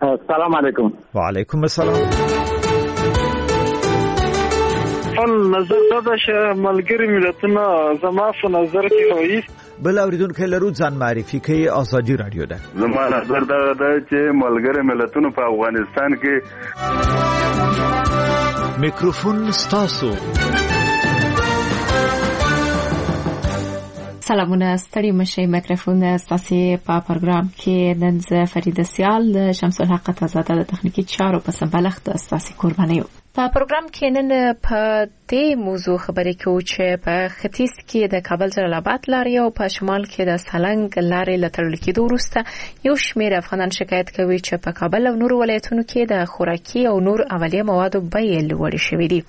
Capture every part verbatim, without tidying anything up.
سلام علیکم. وعلیکم السلام. خپل نظر دا چې ملګری ملتونه زما په نظر کې وایي. بل اوریدونکو لرو ځان معرفي کوي. آزادي رادیو ده. زما نظر دا ده چې ملګری ملتونه په افغانستان کې میکروفون ستاسو. سلامونه ستړي مشه. میکروفون ستاسو په پروګرام کې نن زه فرید سیال د شمس الحق تازه د تخنیکی چارو په سمبلښت ستاسو قرباني. په پروګرام کې نن په دې موضوع خبرې کوو چې په ختیځ کې د کابل جلال آباد لارې او په شمال کې د سالنګ لارې لتړل کېدو وروسته یو شمېر افغانان شکایت کوي چې په کابل او نورو ولایتونو کې د خوراکي او نور اولیه موادو بیې لوړې شوې دي.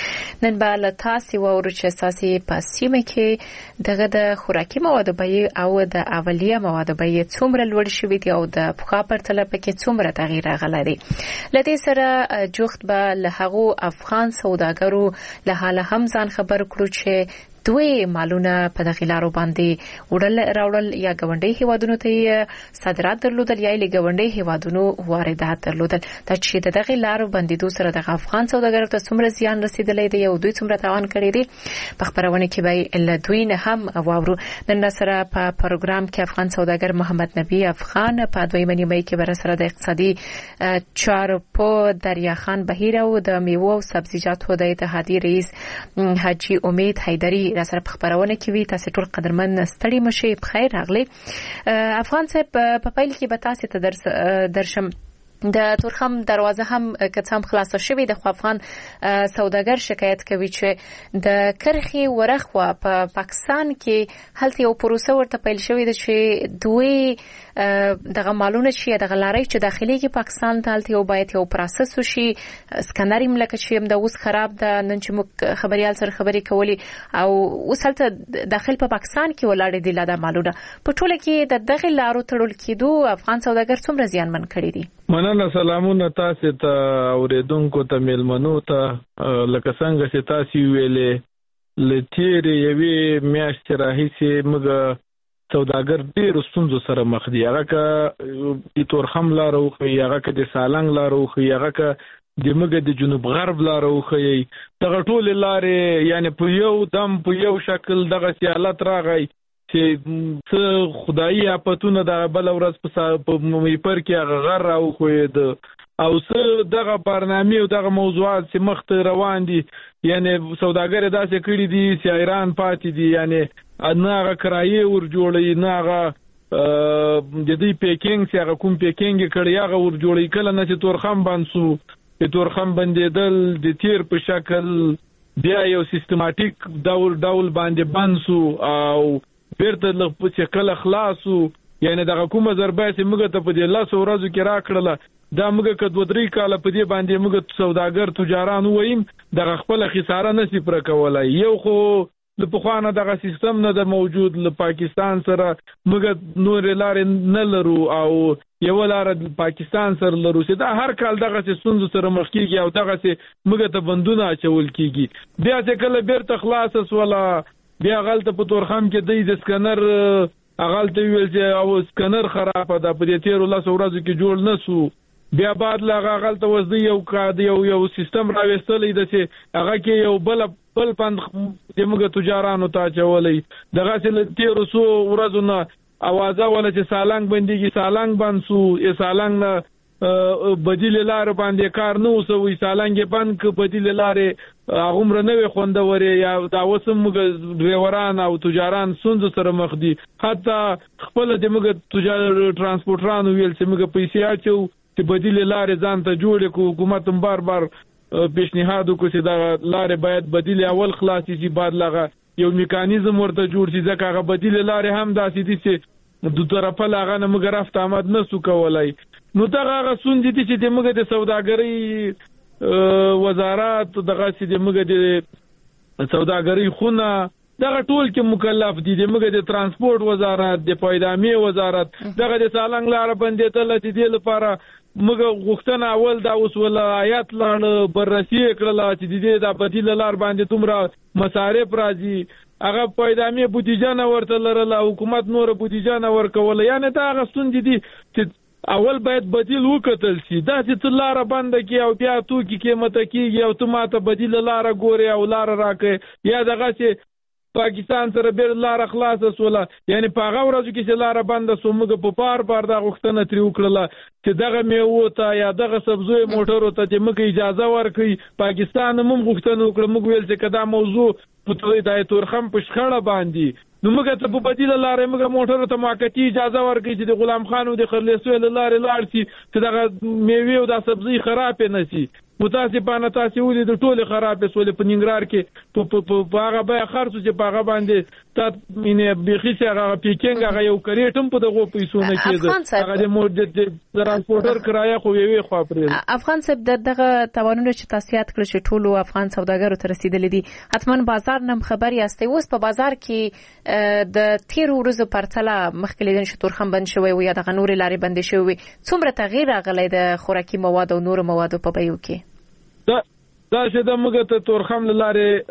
نن به له تاسو وورو چې تاسو په سیمه کې دغه د خوراکي موادو بیې او د اولیه موادو بیې څومره لوړ شوې دي او د پخوا پرتله پکې څومره تغییر راغلی دی. لدې سره جوخت به له هغو افغان سوداګرو له حاله هم ځان خبر کړو چې دوی مالونه په دغه لارو باندې وړل راوړل یا ګوندې هیوادونو ته صادرات درلودل یا له ګوندې هیوادونو واردات درلودل. دا چې دغه لارو باندې دوی سره د افغان سوداګرو ته څومره زیان رسیدلی دی او دوی څومره تاوان کړی دی په خبرونه کې به له دوی نه هم واورو. نن سره په پروګرام کې افغان سوداګر محمد نبی افغان په دویمه نیمه کې بر سره د اقتصادي چارو په دریا خان بهیر او د میوه او سبزیجاتو د اتحادیې رئیس حاجی امید حیدری را سره په خبرونه کې وي. تاسو ټول قدرمن ستړي مشه. بخیر راغلی. افغان صاحب په پیل کې به تاسو ته درس درشم د تورخم دروازه هم کڅام خلاصه شوې د افغان سوداګر شکایت کوي چې د کرخي ورخوا په پاکستان کې هلته یو پروسه ورته پیل شوې ده چې دوی دغه مالونه چې دغه لارې چې داخلي کې پاکستان ته هلته یو باید یو پروسس وشي. سکانر یې ملک چې هم د اوس خراب ده. نن چې موږ خبريال سره خبرې کولې او اوس هلته داخل په پاکستان کې ولاړ دي لاده مالونه په ټوله کې د دغه لارو تړل کېدو افغان سوداګر څومره زیانمن کړي دي. مننه. سلامونه تاسو ته اوریدونکو ته میلمنو ته. لکه څنګه چې تاسو ویلې لتیر یوې میاشتې راهیسې موږ سوداګر ډېر ستونزو سره مخ دي. هغه که د تورخم لار او هغه که د سالنګ لار او هغه که د موږ د جنوب غرب لار او دغه ټول لارې یعنی په یو دم په یو شکل دغه سیالت راغی چې خدایي اپتونه د بل ورځ په میپر کې هغه غر او خو د او څه دغه برنامه او دغه موضوعات چې مخ ته روان دي. یعنی سوداګر داسې کړي دي چې ایران پاتې دي. یعنی نه هغه کرایه ور جوړي نه هغه د دې پیکینګ چې هغه کوم پیکینګ کړي هغه ور جوړي. کله نه چې تورخم بانسو په تورخم بندیدل د تیر په شکل بیا یو سیستماتیک ډول ډول باندې بانسو او بیرته لغه چې کله خلاصو. یعنی دغه کومه ضربه چې موږ ته په دې لاس ورځو کې راکړله دا موږ که دوه درې کاله په دې باندې موږ سوداګر تجاران واییم دغه خپل خساره نشي پر کولای. یو خو د پخوانه دغه سیستم نه د موجود له پاکستان سره موږ نور لارې نه لرو او یو لار د پاکستان سره لرو چې دا هر کال دغه څه سره مخ کیږي او دغه څه موږ ته بندونه اچول کیږي. بیا چې کله بیرته خلاص ولا بیا غلطه په تورخم کې د سکانر غلطه ویل چې او سکانر خراب ده په دې تیر الله ورځو کې جوړ نسو. بیا بعد لا غلطه وځي یو کاد یو یو سیستم راوستلې د چې هغه کې یو بل بل پند د موږ تجارانو ته چولې دغه چې تیر سو ورځو نه اوازه ولا چې سالنګ بنديږي سالنګ بنسو ای سالنګ نه بدیل لار باندې کار نو سوې سالنګ بند ک بدیل لارې عمر نه وي خوندوري یا دا وسم موږ ډرایوران او تجاران سند سره مخ دي. حتی خپل د موږ تجار ترانسپورټرانو ویل چې موږ پیسې اچو چې بدیل لارې ځان ته جوړ کو حکومت هم بار بار پیشنهاد وکړي چې دا لارې باید بدیل اول خلاصي شي بعد لغه یو میکانیزم ورته جوړ شي ځکه هغه بدیل لارې هم داسې دي چې د طرفه لاغه نه موږ رافت آمد نه سو کولای. نو دا هغه سند دي چې د موږ د سوداګرۍ وزارت دغه چې د موږ د سوداګرۍ خونه دغه ټول کې مکلف دي. د موږ د ترانسپورت وزارت د پایدامي وزارت دغه د سالنګ لار باندې تل د دې لپاره موږ غوښتنه اول دا اوس ولایت لاړ بررسي کړل چې د دې د بدیل لار باندې تومره مصارف راځي. هغه پایدامي بودیجه نه ورته لرله حکومت نور بودیجه نه ورکول. یعنی دا هغه ستونزې دي چې اول باید بدیل وکتل شي. داسې ته لاره بنده کړي او بیا توکي قیمته کېږي او ته ماته بدیله لاره ګورې او لاره راکړې، یا دغسې پاکستان سره بېرته لاره خلاصه سوله. یعنې په هغه ورځو کې چې لاره بنده سو موږ په پار پار دا غوښتنه ترې وکړله چې دغه میوو ته یا دغه سبزیو موټرو ته چې موږ اجازه ورکړي. پاکستان هم غوښتنه وکړه، موږ ویل چې که دا موضوع د تورخم په شخړه باندې نو موږ ته په بدیله لارې موږ موټرو ته موقتي اجازه ورکړي چې د غلام خان او د خرلیسوی له لارې لاړ شي چې دغه میوې او دا سبزي خرابې نه شي. متاسفانه تاسې ولې د ټولې خرابې سولې په ننګرهار کې په هغه بیه خرڅو چې په هغه باندې تا مینې بیخي چې هغه پیکینګ هغه یو کریټ هم په دغو پیسو نه کېده، هغه د ترانسپورټر کرایه خو یوې خوا پرېږده. افغان صاحب دغه تاوانونه چې تاسو یاد کړل چې ټولو افغان سوداګرو ته رسیدلي دي، حتما بازار نه خبر یاستئ. اوس په بازار کې د تیرو ورځو پرتله مخکې لیدل چې تورخم بند شوی و یا دغه نورې لارې بندې شوې وي، څومره تغییر راغلی د خوراکي موادو او نورو موادو په بیو کې؟ دا دا چې د موږ ته تورخم له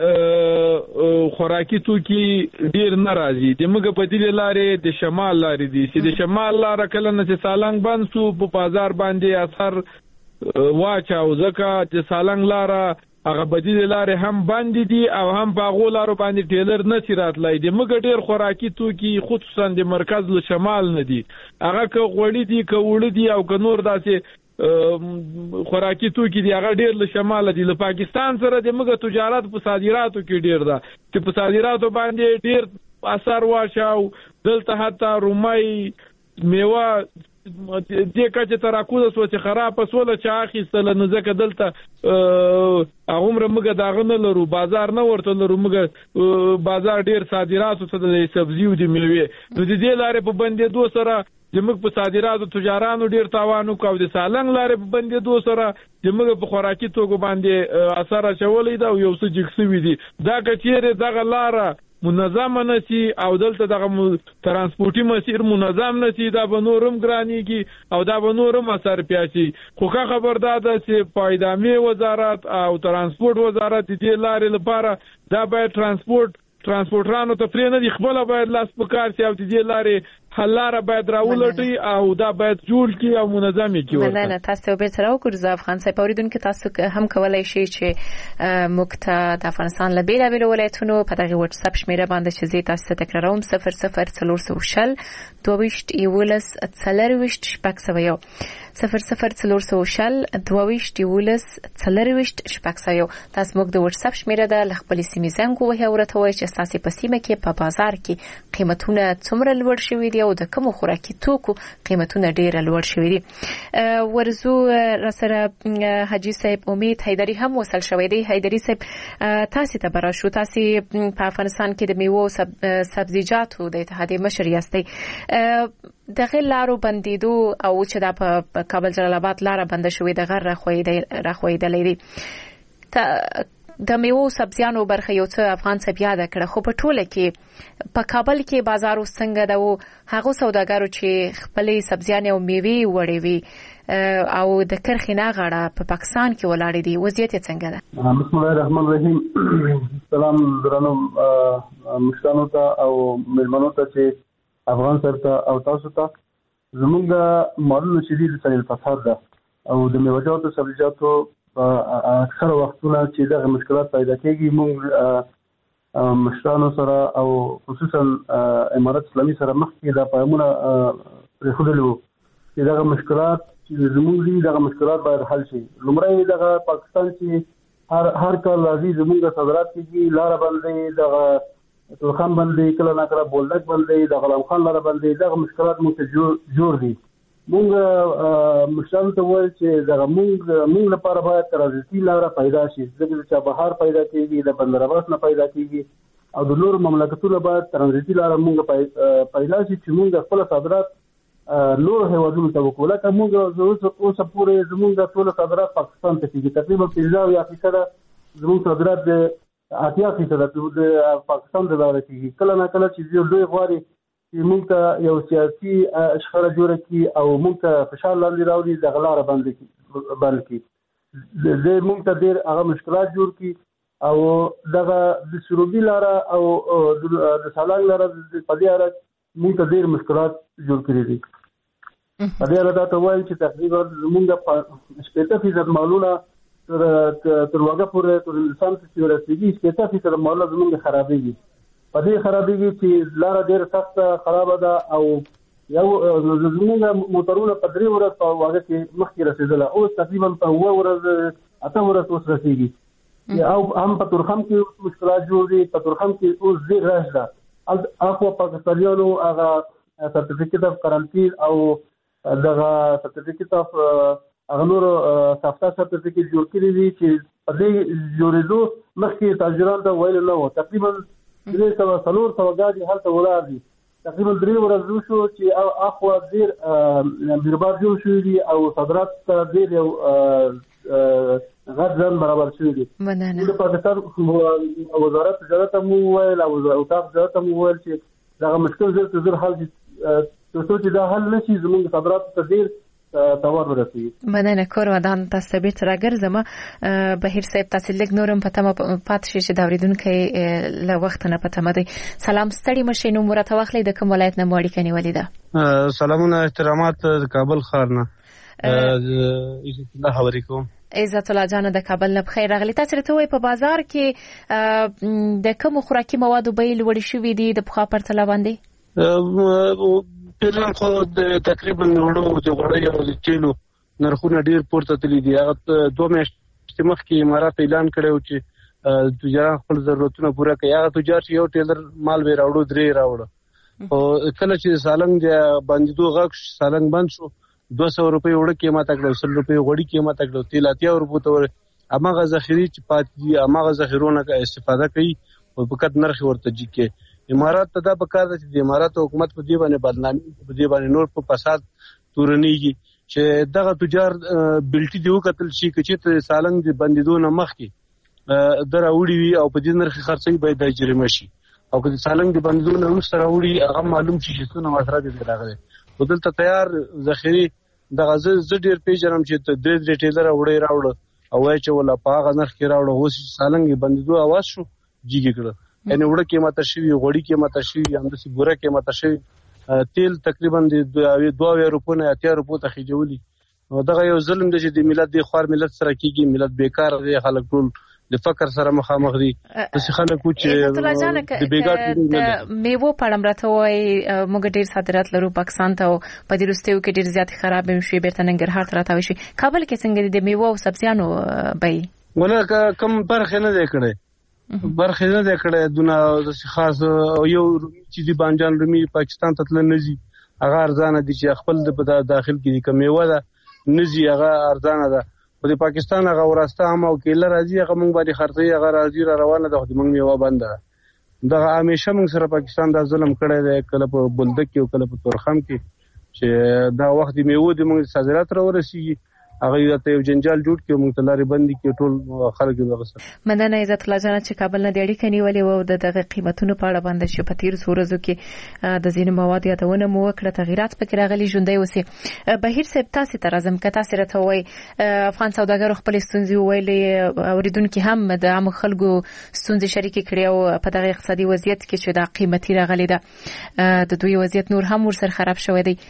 لارې خوراکي توکي ډیر نه راځي. د موږ بدیلې لارې د شمال لارې دي چې د شمال لاره کله نه چې سالنګ بند سو په بازار باندې اثر واچاو، ځکه چې سالنګ لاره هغه بدیلې لارې هم بندې دي او هم په هغو لارو باندې ټیلر نه شي راتلی. د موږ ډېر خوراکي توکي خصوصا د مرکز له شمال نه دي، هغه که غوړي دي که اوړه دي او که نور داسې خوراکي توکي دي هغه ډېر له شماله دي. له پاکستان سره د موږ تجارت په صادراتو کې ډېر ده چې په صادراتو باندې ډېر اثر واچاو. دلته حتی رومۍ میوه دې کچې ته راکوزه سوه چې خرابه سوله چې اخیستله، نو ځکه دلته هغومره موږ د هغه نه لرو، بازار نه ورته لرو. موږ بازار ډېر صادراتو ته د سبزي او د میوې، نو د دې لارې په بندېدو سره زموږ په صادراتو تجارانو ډیر تاوان وکړ او د سالنګ لارې په بندېدو سره زموږ په خوراکي توکو باندې اثر اچولی ده او یو څه جګ سوي دي. دا که چیرې دغه لاره منظمه نشي او دلته دغه ترانسپورټي مسیر منظم نشي، دا به نور هم ګرانېږي او دا به نور هم اثر پیاچي. خو که خبر دا ده چې په ادامې وزارت او ترانسپورټ وزارت د دې لارې لپاره دا باید ترانسپورټ ترانسپورټرانو ته پرې نه دي، خپله باید لاس په کار شي او د دې لارې حل لاره باید راولټي او دا باید جوړ کړي او منظم یې کړي. مننه. تاسو ته بیرته راوګرځو افغان صاحب. اورېدونکي تاسو هم کولی شئ چې موږ ته د افغانستان له بېلابېلو ولایتونو په دغه واتساپ شمېره باندې چې زه تاسو ته تکراروم صفر صفر څلور سوه شل دوه ویشت یولس څلرویشت شپږ سوه یو صفر صفر څلور سوه شل دوه ویشت یولس څلرویشت شپږ سوه یو. تاسو موږ د واتساپ شمېره ده له خپلې سیمې زنګ ووهئ او راته ووایئ چې ستاسې په سیمه کې په بازار کې قیمتونه څومره لوړ شوي دي او د کومو خوراکي توکو قیمتونه ډېره لوړ شوي دي. ورزو راسره حاجي صاحب امید حیدري هم وصل شوی دی. حیدري صاحب تاسې ته به راشو، تاسې په افغانستان کې د میوو او سبزیجاتو د اتحادیې مشر یاستئ. دغه لارو بندیدو او چې دا په کابل جلال آباد لاره بنده شوې د غر راخویدلې دي، د میوو سبزیانو برخه یو څه افغان صاحب یاده کړه، خو په ټوله کې په کابل کې بازار اوس څنګه ده او هغو سوداګرو چې خپلې سبزیانې او میوې وړې وي او د کرخې نه غاړه په پاکستان کې ولاړې دي، وضعیت یې څنګه ده؟ بسم الله الرحمن الرحیم. سلام درنو مشرانو ته او مېلمنو ته چې افغان صاحب ته او تاسو ته. زمونږ مالونه چې دي د سیل فساد ده او د میوه‌جاتو سبزیجاتو اکثر وختونه چې دغه مشکلات پیدا کېږي، موږ مشرانو سره او خصوصا امارت اسلامي سره مخکې دا پیغامونه پرېښودلي وو چې دغه مشکلات چې زمونږ دي دغه مشکلات باید حل شي. لومړی دغه پاکستان چې هر هر کال راځي زمونږ صادرات کېږي، لاره بندې، دغه تورخم بندې، کله نه کله بولدک بندې، د غلام خان لاره بندې، دغه مشکلات موږ ته جوړ دي. موږ مشرانو ته وویل چې دغه موږ موږ لپاره باید ترانزیتي لاره پیدا شي، ځکه چې چابهار پیدا کېږي، د بندر عباس نه پیدا کېږي او د نورو مملکتونو باید ترانزیتي لاره موږ پیدا شي چې موږ خپل صادرات نورو هېوادونو ته وکړو. لکه موږ اوسه پورې زموږ ټول صادرات پاکستان ته کېږي، تقریبا پنځه اویا فیصده زموږ صادرات د اتیا فیصده د پاکستان د لارې کېږي. کله نه کله چې یو لوی غواړي چې موږ ته یو سیاسي شخړه جوړه کړي او موږ ته فشار لاندې راوړي، دغه لاره بند کړي، موږ ته ډېر هغه مشکلات جوړ کړي او دغه د سروبي لاره او د سالنګ لاره په دې اړه موږ ته ډېر مشکلات جوړ کړي دي. په دې اړه دا ته وایم چې تقریبا زمونږ شپږ فیصد مالونه تر تر وګه پورې تر انسان چې ورسېږي شپږ فیصد مالونه زمونږ خرابېږي. په دې خرابېږي چې لاره ډېره سخته خرابه ده او یو زمونږ موټرونه په درې ورځ په وګه کې مخکې رسېدله، اوس تقریبا په اوه ورځ اته ورځ اوس رسېږي. او هم په تورخم کې مشکلات جوړ دي. په تورخم کې اوس ډېر رش ده. اخوا پاکستانیانو هغه سرټیفیکیټ اف کرنټین او دغه سرټیفیکیټ اف هغه نور سافتا سرټیفیکیټ جوړ کړي دي چې په دې جوړېدو مخکې تاجران ته ویل نه وو. تقریبا درې سوه څلور سوه ګاډي هلته ولاړ دي. تقریبا درې ورځې وشو چې اخوا ډېر بیربار جوړ شوي دي او صادرات ته ډېر یو غټ ځان برابر شوي دي. د پاکستان وزارت تجارت هم وویل او اتاق تجارت هم وویل چې دغه مشکل زر تر زر حل شي، تر څو چې دا حل نه شي زموږ صادراتو ته ډېر تاوان ورسوي. مننه کور ودان تاسو بیرته راګرځم. بهیر صاحب تاسو لیک نورم په تمه پات شي چې دا اوریدونکو له وخت نه پته مده. سلام ستړي مشه نو مرته واخلې د کوم ولایت نه موړی کني ولیدا؟ سلامونه احترامات د کابل ښار نه. عزت الله حوریکم. عزت الله جان د کابل نه بخیر راغلی. تاسو ته وای په بازار کې د کوم خوراکي موادو بیل وړي شوې دي د پخوا پرتله باندې؟ پیران خو تقریبا وړو د غوړی او د تیلو نرخونه ډیر پورته تللی دي. هغه دوه میاشتې مخکې امارات اعلان کړی چې تجاران خپل ضرورتونه پوره کوي. هغه تجار چې یو ټیلر مال به راوړو درې راوړو، او کله چې سالنګ د بندیدو غږ سالنګ بند شو دو سوه روپۍ وړه قیمت کړو، سل روپۍ غوړي قیمت کړو، تیل اتیا روپو ته ور امغه ذخیره چې پات دي امغه ذخیرونه استفاده کوي او په کټ نرخ ورته جکه. امارات ته دا پکار ده چې د امارات حکومت په دې باندې بدنامي په دې باندې نور په فساد تورنيږي چې دغه تجار بلټي دی وکتل شي چې ته سالنګ د بندیدو نه مخکې دراوړي وي او په دې نرخ خرڅي به د جریمه شي، او که سالنګ د بندیدو نه وروسته راوړي هغه معلوم شي چې څونه مصرف دي راغلي. ودلته تیار ذخیره دغه زه ډیر پیژنم چې درې درې ټیلر وړي راوړ او وای چې ولا په هغه نرخ کې راوړ اوس سالنګ بندیدو اواز شو جګی کړ. یعنی وړه قیمت شوی غوړي قیمت شوی همداسې ګوره قیمت شوی تیل تقریبا د دوه روپو نه اتیا روپو ته خېجولي. دغه یو ظلم دی چې د ملت د خوار ملت سره کیږي. ملت بیکار دی، خلک ټول د فقر سره مخامخ دي. چې خلک چې د بیګات د میوو پړم راته وای موږ ډیر صادرات لرو پاکستان ته، په دې وروستیو کې ډیر زیات خراب هم شي بیرته ننګرهار ته راته شي. کابل کې څنګه د میوو او سبزیانو بای ولکه کم برخه نه دی کړی برخه نه دی کړی دونه خاص یو چې دی بانجان رومي پاکستان ته تل نزي هغه ارزانه دي چې خپل د داخل کې د کمیوه ده نزي هغه ارزانه ده. په د پاکستان هغه وراسته هم او کېله راځي هغه موږ باندې خرڅي هغه راځي را روانه ده د موږ میوه بنده. دغه همیشه موږ سره پاکستان دا ظلم کړی دی، کله په بولدک کې او کله په تورخم کې چې دا وخت د میوه د موږ صادرات را ورسیږي هغه ته یو جنجال جوړ کړي موږ تلاري بندي کې ټول خلک دغه سره. مننه عزت الله جان چې کابل نه د اړیکې نیولې او د دغه قیمتونو په اړه باندې چې په تیر څو کې د ځینو مواد یادونه مو وکړه تغیرات پکې راغلي ژوندۍ اوسې. بهیر صاحب تاسو ته راځم که تاسو راته وای افغان سوداګرو خپل ستونزې ویلې اوریدونکو هم د عام خلکو ستونزې شریکې کړې او په دغه اقتصادي وضعیت کې چې د قیمتي راغلي ده د دوی وضعیت نور هم ورسره خراب شوی دی.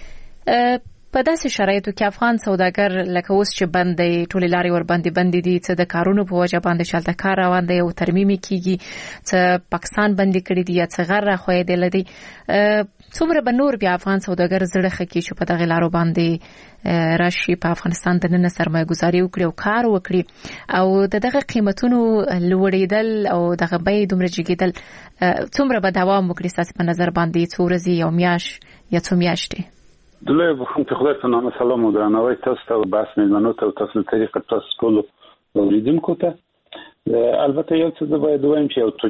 په داسې شرایطو کې افغان سوداګر لکه اوس چې بندې ټولې لارې ور باندې بندې دي، څه د کارونو په وجه باندې شالته کار روان دی او ترمیمي کیږي، څه پاکستان بندې کړي دي یا څه غر راخوېدل دي، څومره به نور بیا افغان سوداګر زړه خکې چې په دغه لارو باندې راشي په افغانستان د نن سرمایه گذاري وکړي او کار وکړي او د دغه قیمتونو لوړېدل او دغه بیې دومره جګېدل څومره به دوام وکړي ستاسو په نظر باندې؟ څو ورځې یو میاشت یا څو میاشتې؟ دلته بخوام ته خدای په نامه سلام و درناوی تاسو ته بحث میلمنو ته او تاسو له طریقه تاسو ټول اوریدونکو ته. البته یو څه باید وایم چې یو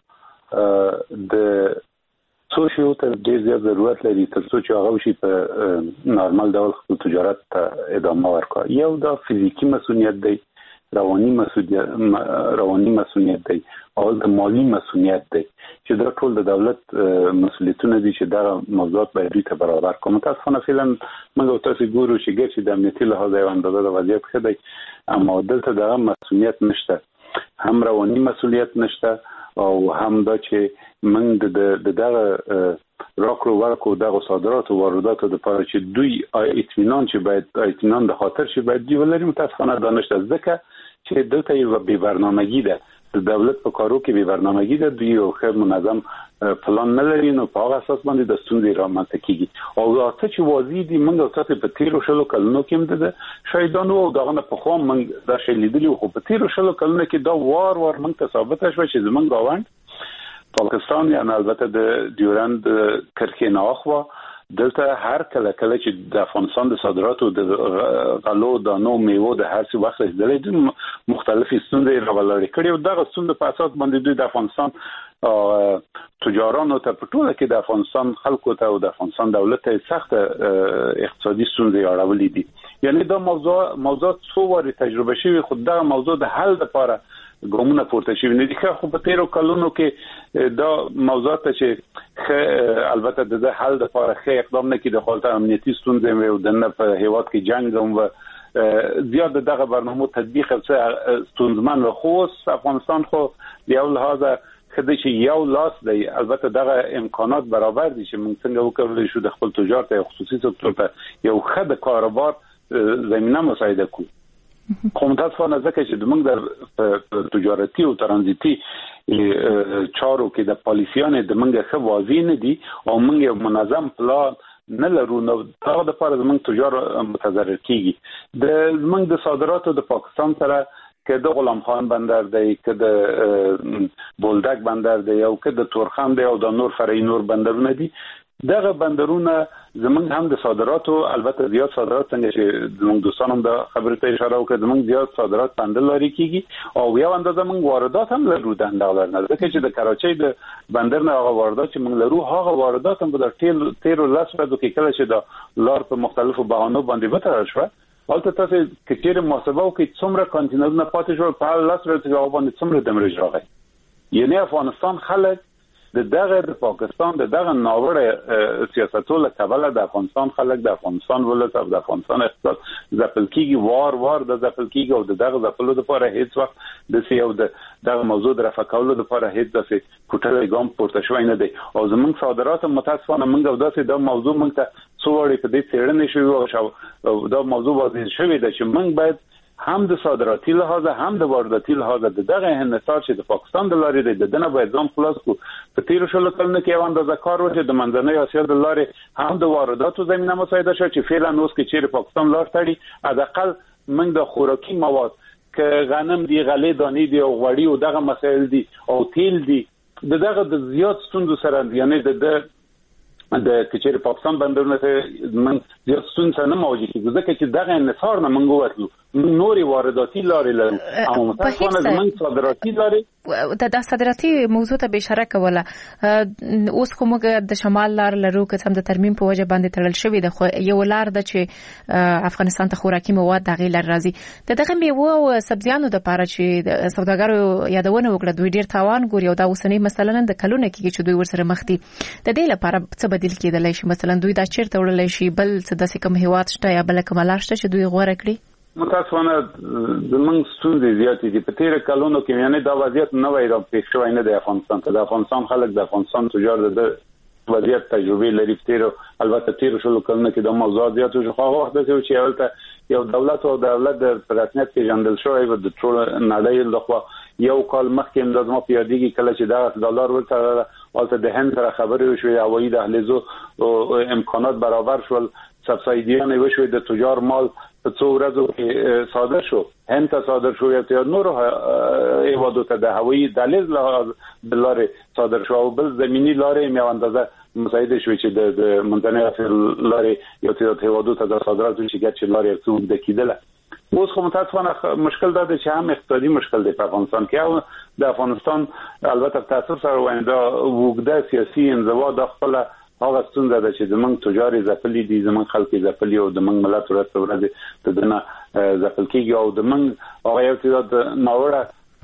تجار د څو شیو ته ډیر زیات ضرورت لري تر څو چې هغه شي په نارمل ډول خپل تجارت ته ادامه ورکړي. یو دا فزیکی مسؤلیت دی، رواني مسؤلیت رواني مسؤلیت دی او د مالی مسؤلیت دی چې دا ټول د دولت مسؤلیتونه دي چې دا موضوعات باید دوی ته برابر کوي. متاسفانه فعلا موږ تاسو ګورو چې ګرځي د امنیتي لحاظ یو اندازه د وضعیت ښه دی، اما دلته دغه مسؤلیت نشته، هم رواني مسؤلیت نشته او هم دا چې موږ د دغه راکړو ورکړو د صادرات او واردات د لپاره چې دوی اطمینان چې باید اطمینان د خاطر چې باید دی ولري متاسفانه دانش ځکه چې دلته یو بې برنامه‌ګي ده د دولت په کارو کې بې برنامه‌ګي ده دوی یو ښه منظم پلان نه لري نو په هغه اساس باندې د ستونزې رامنځته کیږي او راته چې واضح دي موږ تاسو په تیرو شلو کلونو کې هم د شهیدانو او دغه نه په خو موږ دا شی لیدلی خو په تیرو شلو کلونو کې دا وار وار موږ ته ثابت شوه چې زمونږ گاوند پاکستان یا البته د ډیورند کرکې نه اخوا دلته هر کله کله چې د افغانستان د صادراتو د غلو دانو میوه د هر څه وخت د مختلفې ستونزې راولړې کړي او دغه ستونزې په اساس باندې دوی د افغانستان تجارانو ته په ټوله کې د افغانستان خلکو ته او د افغانستان دولت ته سخت اقتصادي ستونزې اړولې دي یعنی دا موضوع موضوع څو واري تجربه شوی خو دا موضوع د حل لپاره ګامونه پورته شوی نه دي خو په تیرو کلونو کې دا موضوعات چې البته د حل لپاره ښه اقدام نه کړي د خپل امنیتي ستونزې او د نه په هیواد کې جنگ هم زیات دغه برنامه تطبیق څه ستونزمن و خو افغانستان خو یو لحاظه خدای چې یو لاس دی البته دغه امکانات برابر دي چې موږ څنګه وکړل شو د خپل تجارت او خصوصي سکتور ته یو خد کاروبار زمينه مساعده کو کوم تاسو نه ځکه چې موږ د تجارتي او ترانزیتي چارو کې د پالیسیانو د موږ ښه واضح نه دي او موږ یو منظم پلان نه لرو نو دا د فرض موږ تجار متضرر کیږي د موږ د صادراتو د پاکستان سره که د غلام خان بندر دی که د بولدک بندر دی او که د تورخم دی او د نور فرعي نور بندرونه دي دغه بندرونه زمونږ هم د صادراتو البته زیات صادرات څنګه چې زمونږ دوستان هم د خبرې ته اشاره وکړه زمونږ زیات صادرات بندر لري کیږي او یو اندازه موږ واردات هم لرو د اندازه نه ځکه چې د کراچۍ د بندر نه هغه واردات چې موږ لرو هغه واردات هم په تیر تیر لاس ورځو کې کله چې د لار په مختلفو بهانو باندې وتړل شو البته تاسو کچېره محاسبه وکړئ څومره کانټینرونه پاتې شو په لاس ورځو کې باندې څومره دمرج راغی یعنی افغانستان خلک د دغه د پاکستان د دغه ناوړه سیاستو له کبله د افغانستان خلک د افغانستان ولس او د افغانستان اقتصاد ځپل کیږي وار وار د ځپل کیږي او د دغه ځپلو لپاره هیڅ وخت د سیو د دغه موضوع د رفع کولو لپاره هیڅ داسې کوټلې ګام پورته شوی نه دی او زمونږ صادرات متاسفانه موږ او داسې د موضوع موږ ته څو وړي په دې څېړنې شوی او دا موضوع واضح شوی دی چې موږ باید هم د صادراتي لحاظ هم د وارداتي لحاظ د دغه انحصار چې د پاکستان د لارې د دنه باید ځان خلاص کو په تیر شلو کلونو کې یو اندازه کار وکړي د منځنۍ اسیا د لارې هم د وارداتو زمينه مساعده شو چې فعلا اوس کې چیرې پاکستان لار تړي حداقل موږ د خوراکي مواد ک غنم دی غلې دانی دی او غوړي او دغه مسایل دي او تیل دی دغه د زیات ستوندو سره یعنی د د کچېره پاکستان بندرونه ته من زیات ستونزه نه موجود کیږي ځکه چې دغه انحصار نه منغو وتلو نوري وارداتي لارې لرو او متاسفانه زمونږ صادراتي لارې د صادراتي موضوع ته به اشاره کوله اوس کوم د شمال لار لرو که هم د ترمیم په وجه باندې تړل شوی د خو یو لار د چې افغانستان ته خوراکي مواد دغه لار راځي د دغه میوه او سبزیانو د پاره چې د سوداګرو یادونه وکړه دوی ډیر تاوان ګوري او دا اوسنۍ مثلا د کلونه کې چې دوی ورسره مخ دي د دې لپاره څه بدیل کېدلای شي مثلا دوی دا چیرته وړلای شي بل څه د کوم هیواد شته یا بل کوم لار شته چې دوی غوړه کړی متاسفانه زمونږ ستونزې زیاتې دي په تیر کلونو کې یعنی دا وضعیت نه وای را پیښ شوی نه د افغانستان ته د افغانستان خلک د افغانستان تجار د وضعیت تجربه لري تیر البته تیر شلو کلونو کې د موضوع زیاتو شو خو وخت دی چې البته یو دولت او دولت د رسمیت کې جندل شوی و د ټول نړۍ لخوا یو کال مخکې انداز ما پیادېږي کله چې دا ډالر ورته البته د هند سره خبرې وشوي هوایي دهلیزو امکانات برابر شول سبسایډیان وشوي د تجار مال په څو ورځو کې صادر شو هند ته صادر شو یا نور ایوادو ته د هوایي دهلیز د لارې صادر شو او بل زمینی لارې مې اندازه مساعده شوي چې د منځنۍ اسیا لارې یو څه ایوادو ته د صادراتو چې ګټه لارې څو د کېدله اوس خو متاسفانه مشکل دا دی چې هم اقتصادي مشکل دی په افغانستان کې او د افغانستان البته تاسو سره ویندا وګړه سیاسي انزوا د خپل هغه ستونزه ده چې زمونږ تجار ځپلي دي زمونږ خلک ځپلي او زمونږ ملت ورته ورته د دنه ځپل کېږي او زمونږ هغه یو څه د ناوړه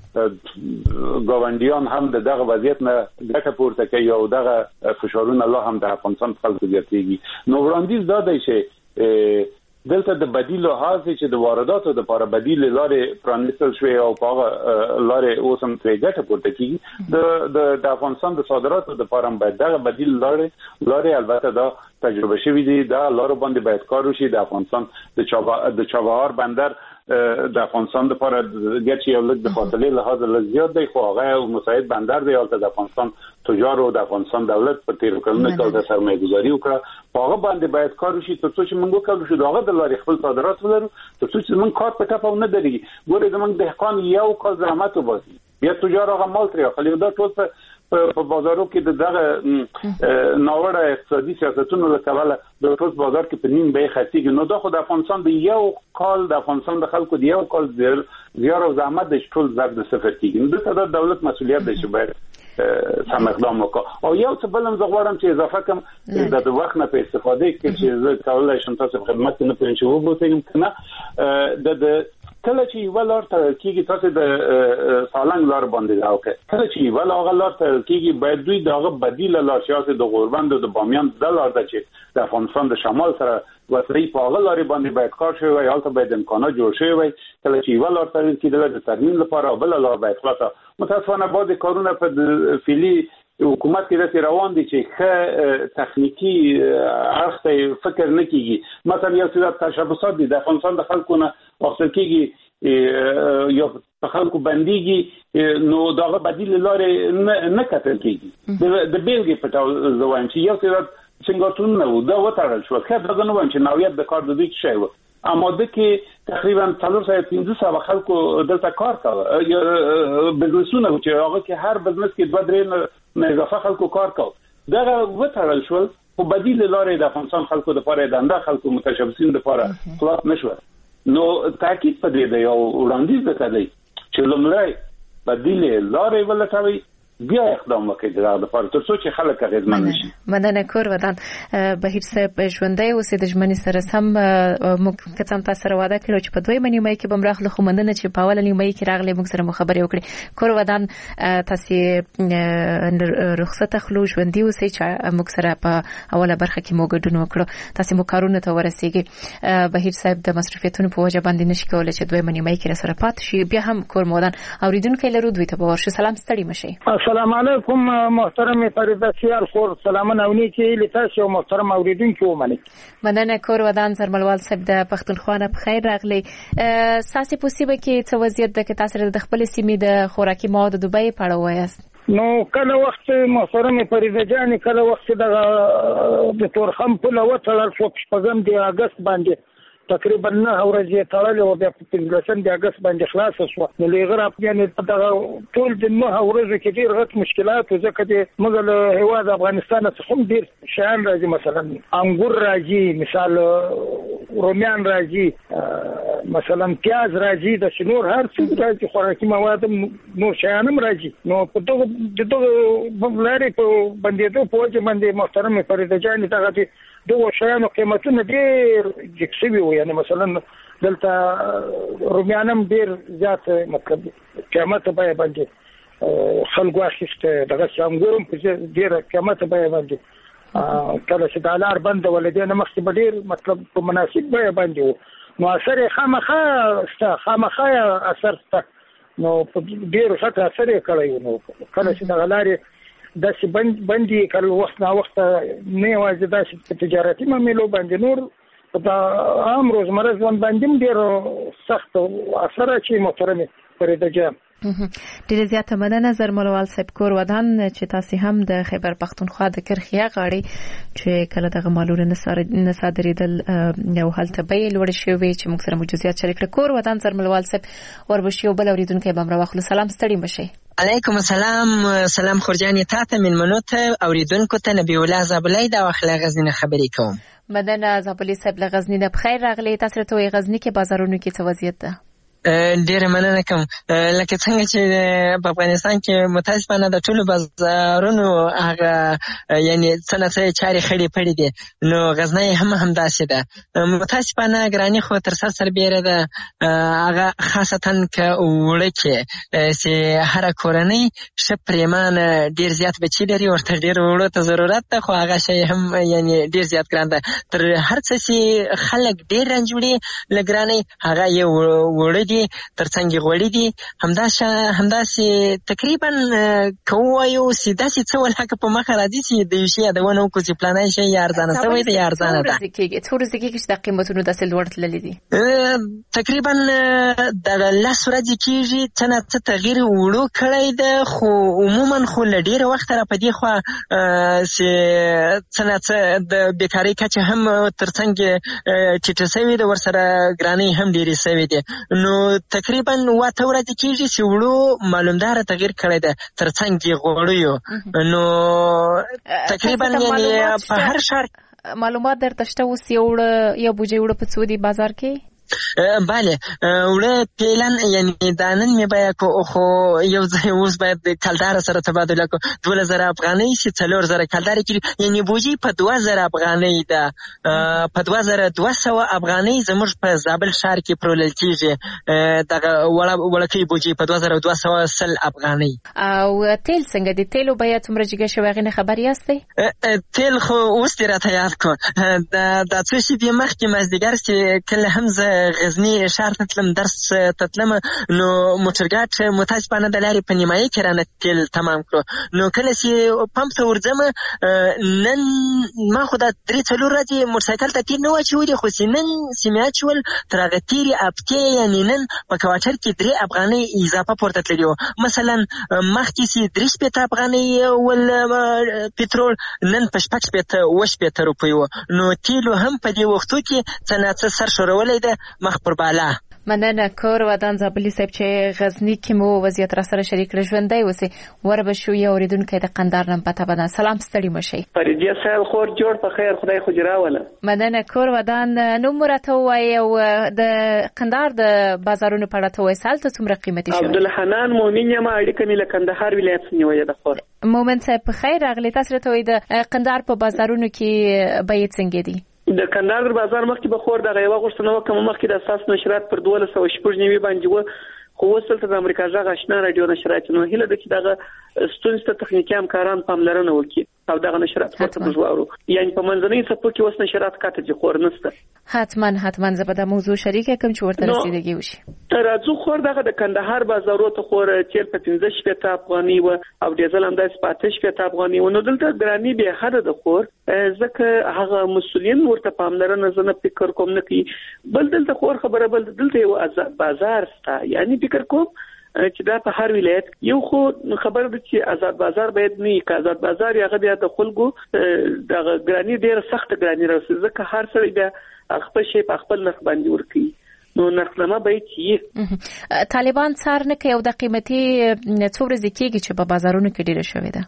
ګاونډیان هم دغه وضعیت نه ګټه پورته کوي او دغه فشارونه الله هم د افغانستان خلکو زیاتېږي نو وړاندیز دا دی چې دلته د بدیل حاصل چې د وارداتو د لپاره بدیل لارې پرانیستل شوې او په لارې اوس هم ترې ګټه پورته کیږي د د افغانستان د صادراتو د لپاره باید دغه بدیل لارې لارې البته دا تجربه شوی دي دا لارو باندې باید کار وشي د افغانستان د چابا د چابهار بندر د افغانستان لپاره ګټه یو لږ د فاصله له حاصل زیات دی خو هغه مساعد بندر دی او د افغانستان تجار او د افغانستان دولت په تیر کلونو کې د سرمایه‌ګذاري وکړه په هغه باندې باید کار وشي ترڅو چې موږ وکړو چې دغه د لارې خپل صادرات ولرو ترڅو چې موږ کار په ټاپه نه درېږي ګوره زموږ دهقان یو کال زحمت وباسي بیا تجار هغه مال ترې اخلي دا ټول په بازارو کې د دغه ناوړه اقتصادي سیاستونو له کبله د ټول بازار کې په نیم بیه خرڅېږي نو دا خو د افغانستان د یو کال د افغانستان د خلکو د یو کال زیار او زحمت د ټول زګ د صفر کېږي نو دا د دولت مسؤلیت دی چې باید سم اقدام وکړو او یو څه بل هم زه غواړم چې اضافه کوم د وخت نه په استفاده کې چې زه کولای شم تاسو په خدمت کې نه پېژنم چې وګورئ کنه د د کله چې یو لار ته کېږي تاسو د سالنګ لار باندې راوکه کله چې یو لار لار ته کېږي باید دوی دغه بدیل لار شاسې د غوربند او د بامیان د لار د چې د افغانستان د شمال سره وسري په هغه لارې باندې باید کار شوی وي حالت باید امکانات جوړ شوی وي کله چې یو لار ته کېدل د ترمیم لپاره بل لار باید خلاصه متاسفانه بعض کارونه په فعلی حکومت کې راځي روان دي چې ښه تخنیکی اړخ ته فکر نه کیږي مثلا یو څه تشبثات دي د افغانستان د خلکو نه اخر کېږي یو په خلکو باندېږي نو دغه بدیل لارې نه کتل کېږي د بیلګې په ډول زه وایم چې یو څه څنګه نو دا وتړل شو خیر دا نه وایم چې نوعیت د کار د دوی شی و اماده کې تقریبا څلور سوه پنځه سوه خلکو دلته کار کاوه یا بزنسونه چې هغه کې هر بزنس کې دوه درې نه اضافه خلکو کار کاوه دا وتړل شو په بدیل لارې د افغانستان خلکو د لپاره د انده خلکو متشبثین لپاره خلاص نشو نو تاکید په دې دی او وړاندیز وکړي چې لومړی بدیل لارې ولټوي بیا اقدام وکړي دا د لپاره ترڅو چې خلک اغیزمن شي مدنه کور ودان بهیر صاحب ژوندۍ اوسې د ژمنې سره سم موږ کڅم تاسو سره وعده کړو چې په دوی منی مې کې بمراخله خو مندنه چې په اول نیمه کې راغلي موږ سره خبرې وکړي کور ودان تاسو رخصت خلو ژوندۍ اوسې چې موږ سره په اوله برخه کې موږ ګډون وکړو تاسو مو کارونه ته ورسېږي بهیر صاحب د مصرفیتونو په وجه باندې نشي کولای چې دوی منی مې کې سره پات شي بیا هم کور مودان اوریدونکو لرو دوی ته په ورشه سلام ستړي مشي السلام علیکم محترم فرید سیال خور سلامونه ونیکی لتاسو محترم اوریدونکو ومني مننه کور ودان زرملوال صاحب د پښتونخوا په خیر راغلی ساسي پوسیبه کې څه وضعیت د تاسو د خپل سیمې د خوراکي مواد د دوبۍ په اړه وایاست نو کله وخت محترم فرید جان کله وخت د د تورخم په لوټل شو په د اگست باندې تقریبا نه ورځې تړلې او بیا په پنځلسم د اگست باندې خلاص شو نو لغرا یعنی په دغه ټول د نه ورځې کې ډېر غټ مشکلات ځکه چې موږ له هیواد افغانستان څخه هم ډېر شیان راځي مثلا انګور راځي مثال رومیان راځي مثلا پیاز راځي د شنور هر څه راځي خوراکي مواد نور شیان هم راځي نو په دغه د دغه لارې په باندې په وجه باندې محترم فرید جان دغه دغه شیانو قیمتونه ډېر جکسوي وي یعنی مثلا دلته رومیانم ډېر زیات مطلب قیمت به باندې خلکو اخیسته دغه څنګهورم په ډېر قیمت به باندې کله چې دالر بند ولدي نه مخکې به ډېر مطلب په مناسب به باندې نو اثر خامخا است خامخا اثر است نو په ډېر ښه اثر کوي نو کله چې دغه لارې د څه بند باندې کله وخت نه وخت نه واځي د تجارتي معاملو باندې نور په عام روزمره ژوند باندې ډېر سخت اثر اچي محترم فرید جان ډېر زیاته مننه زرملوال صاحب کور ودان چې تاسو هم د خیبر پښتونخوا د کرخیا غاړي چې کله دغه مالونه نه صادریدل یو حالت به لوړ شوی چې موږ سره موجودیت شریک کړ کور ودان زرملوال صاحب وربشي او بل اوریدونکو بم راوخلو سلام ستړي مشي علیکم السلام سلام خورجانی تاته ملمنو ته اوریدونکو ته نبی الله زابلای دا واخله غزنی خبرې کوم مدنه زابلی صاحب له غزنی نه بخیر راغلی تاسو ته غزنی کې بازارونو کې څه وضعیت ده ډیره مننه کوم. لکه څنګه چې په افغانستان کې متاسفانه د ټولو بازارونو هغه یعنی څه نه څه چارې خړې پړې دي، نو غزنی هم همداسې ده. متاسفانه ګراني خو تر سر سربیره ده، هغه خاصتا که وړه کې چې هره کورنۍ ښه پریمانه ډېر زیات بچي لري، ورته ډېر وړو ته ضرورت ده، خو هغه شی هم یعنی ډېر زیات ګران ده. تر هر څه چې خلک ډېر رنج وړي له ګرانۍ، هغه یې وړه دي، تر څنګ یې غوړي دي. همداسې تقریبا که ووایو چې داسې څه ولکه په مخه راځي چې د یو شي یادونه وکړو چې فلانی شی یې ارزانه شوی دی یا ارزانه ده. څو ورځې کېږي چې دا قیمتونه داسې لوړ تللي دي؟ تقریبا دغه لس ورځې کېږي څه نه څه تغییر وړو کړی ده، خو عموما خو له ډېره وخته را په دې خوا چې څه نه څه د بېکارۍ کچه هم تر څنګ ټیټه شوې ده، ورسره ګرانۍ هم ډېرې شوې دي. نو تقریبا اووه اته ورځې کېږي چې وړو معلومداره تغییر کړی ده تر څنګ یې غوړیو. نو تقریبا یعنې په هر ښار معلومات درته شته اوس یو وړه یو بوجۍ وړه په څو دي بازار کې؟ بله وړه فعلا یعنی دا نن مې بیه کو، خو یو ځای اوس باید کلداره سره تبادله کو. دولس زره افغانۍ چې څلور زره کلدارې کړي، یعنی بوجۍ په دوه زره افغانۍ ده. په دوه زره دوه سوه افغانۍ زموږ په زابل ښار کې پلورل کېږي دغه وړکۍ بوجۍ په دوه زره دوه سوه سل افغانۍ. او تیل څنګه دي؟ تیلو بیه څومره جګه شوې هغې نه خبر یاستئ؟ تیل خو اوس دې راته یاد کړو. دا څو شېبې مخکې مازدیګر چې کله هم زه غزني ښار ته تلم، درس ته تلم، نو موټرګاټ متاسفانه د لارې په نیمایي کې رانه تیل تمام کړو. نو کله چې پمپ ته ورځم، نن ما خو دا درې څلور ورځې موټرسایکل ته تیل نه و اچولي، خو چې نن چې مې اچول تر هغه تېرې هفتې یعنې نن په کوارټر کې درې افغانۍ اضافه پورته تللي وو. مثلا مخکې چې درې شپېته افغانۍ ول پټرول، نن په شپږ شپېته اووه شپېته روپۍ وو. نو تیلو هم په دې وختو کې څه نه څه سر ښورولی ده مخ پر بالا. مننه کور ودان زابلي صاحب چې غزني کې مو وضعیت را سره شریک کړ. ژوندی اوسئ. وربه شو یو اورېدونکی د قندهار نه پته بدن. سلام، ستړي مه شئ. فریدیه صاحب خور جوړ په خیر، خدای خو جراوله. مننه کور ودان. نوم راته ووایئ او د قندهار د بازارونو په اړه ته ووایئ، هلته څومره قیمتي شوی؟ عبدالحنان مومن یم، اړیکه مې له کندهار ولایت نیولې ده. خور مومن صاحب په خیر راغلی. تاسو راته ووایئ د قندهار په بازارونو کې بیې څنګه دي؟ د کندهار بازار مخکې به خور دغه یوه غوښتنه وکړم، مخکې د اساس نشرات پر دولس سوه شپږ نوي باندې وه، خو اوس دلته د امریکا غږ آشنا راډیو نشرات نو هیله ده چې دغه ستونزې ته تخنیکي همکاران پاملرنه وکړي او دغه نشرات ورته موږ واورو. یعنې په منځنۍ څپو کې اوس نشرات کاته چې خور نشته. حتما حتما زه به دا موضوع شریکه کوم چې ورته رسیدګي وشي. راځو خور دغه د کندهار بازارو ته خور تیل په پنځه شپېته افغانۍ وه او ډیزل همداسې په اته شپېته افغانۍ وه. نو دلته ګراني بې حده ده خور، ځکه هغه مسؤلین ورته پاملرنه زه نه فکر کوم نه کوي. بل دلته خور خبره بل دلته یو بازار سته، یعنی فکر کوم چې دا په هر ولایت یو خو خبره ده چې آزاد بازار باید نه وي. که آزاد بازار هغه بیا د خلکو دغه ګراني ډېره سخته ګراني راسي، ځکه هر سړی بیا خپل شی په خپل نرخ باندې ورکوي. نو نرخنامه باید چې طالبان څار نه کوي او د قیمتي څو ورځې کېږي چې په بازارونو کې ډېره شوې ده.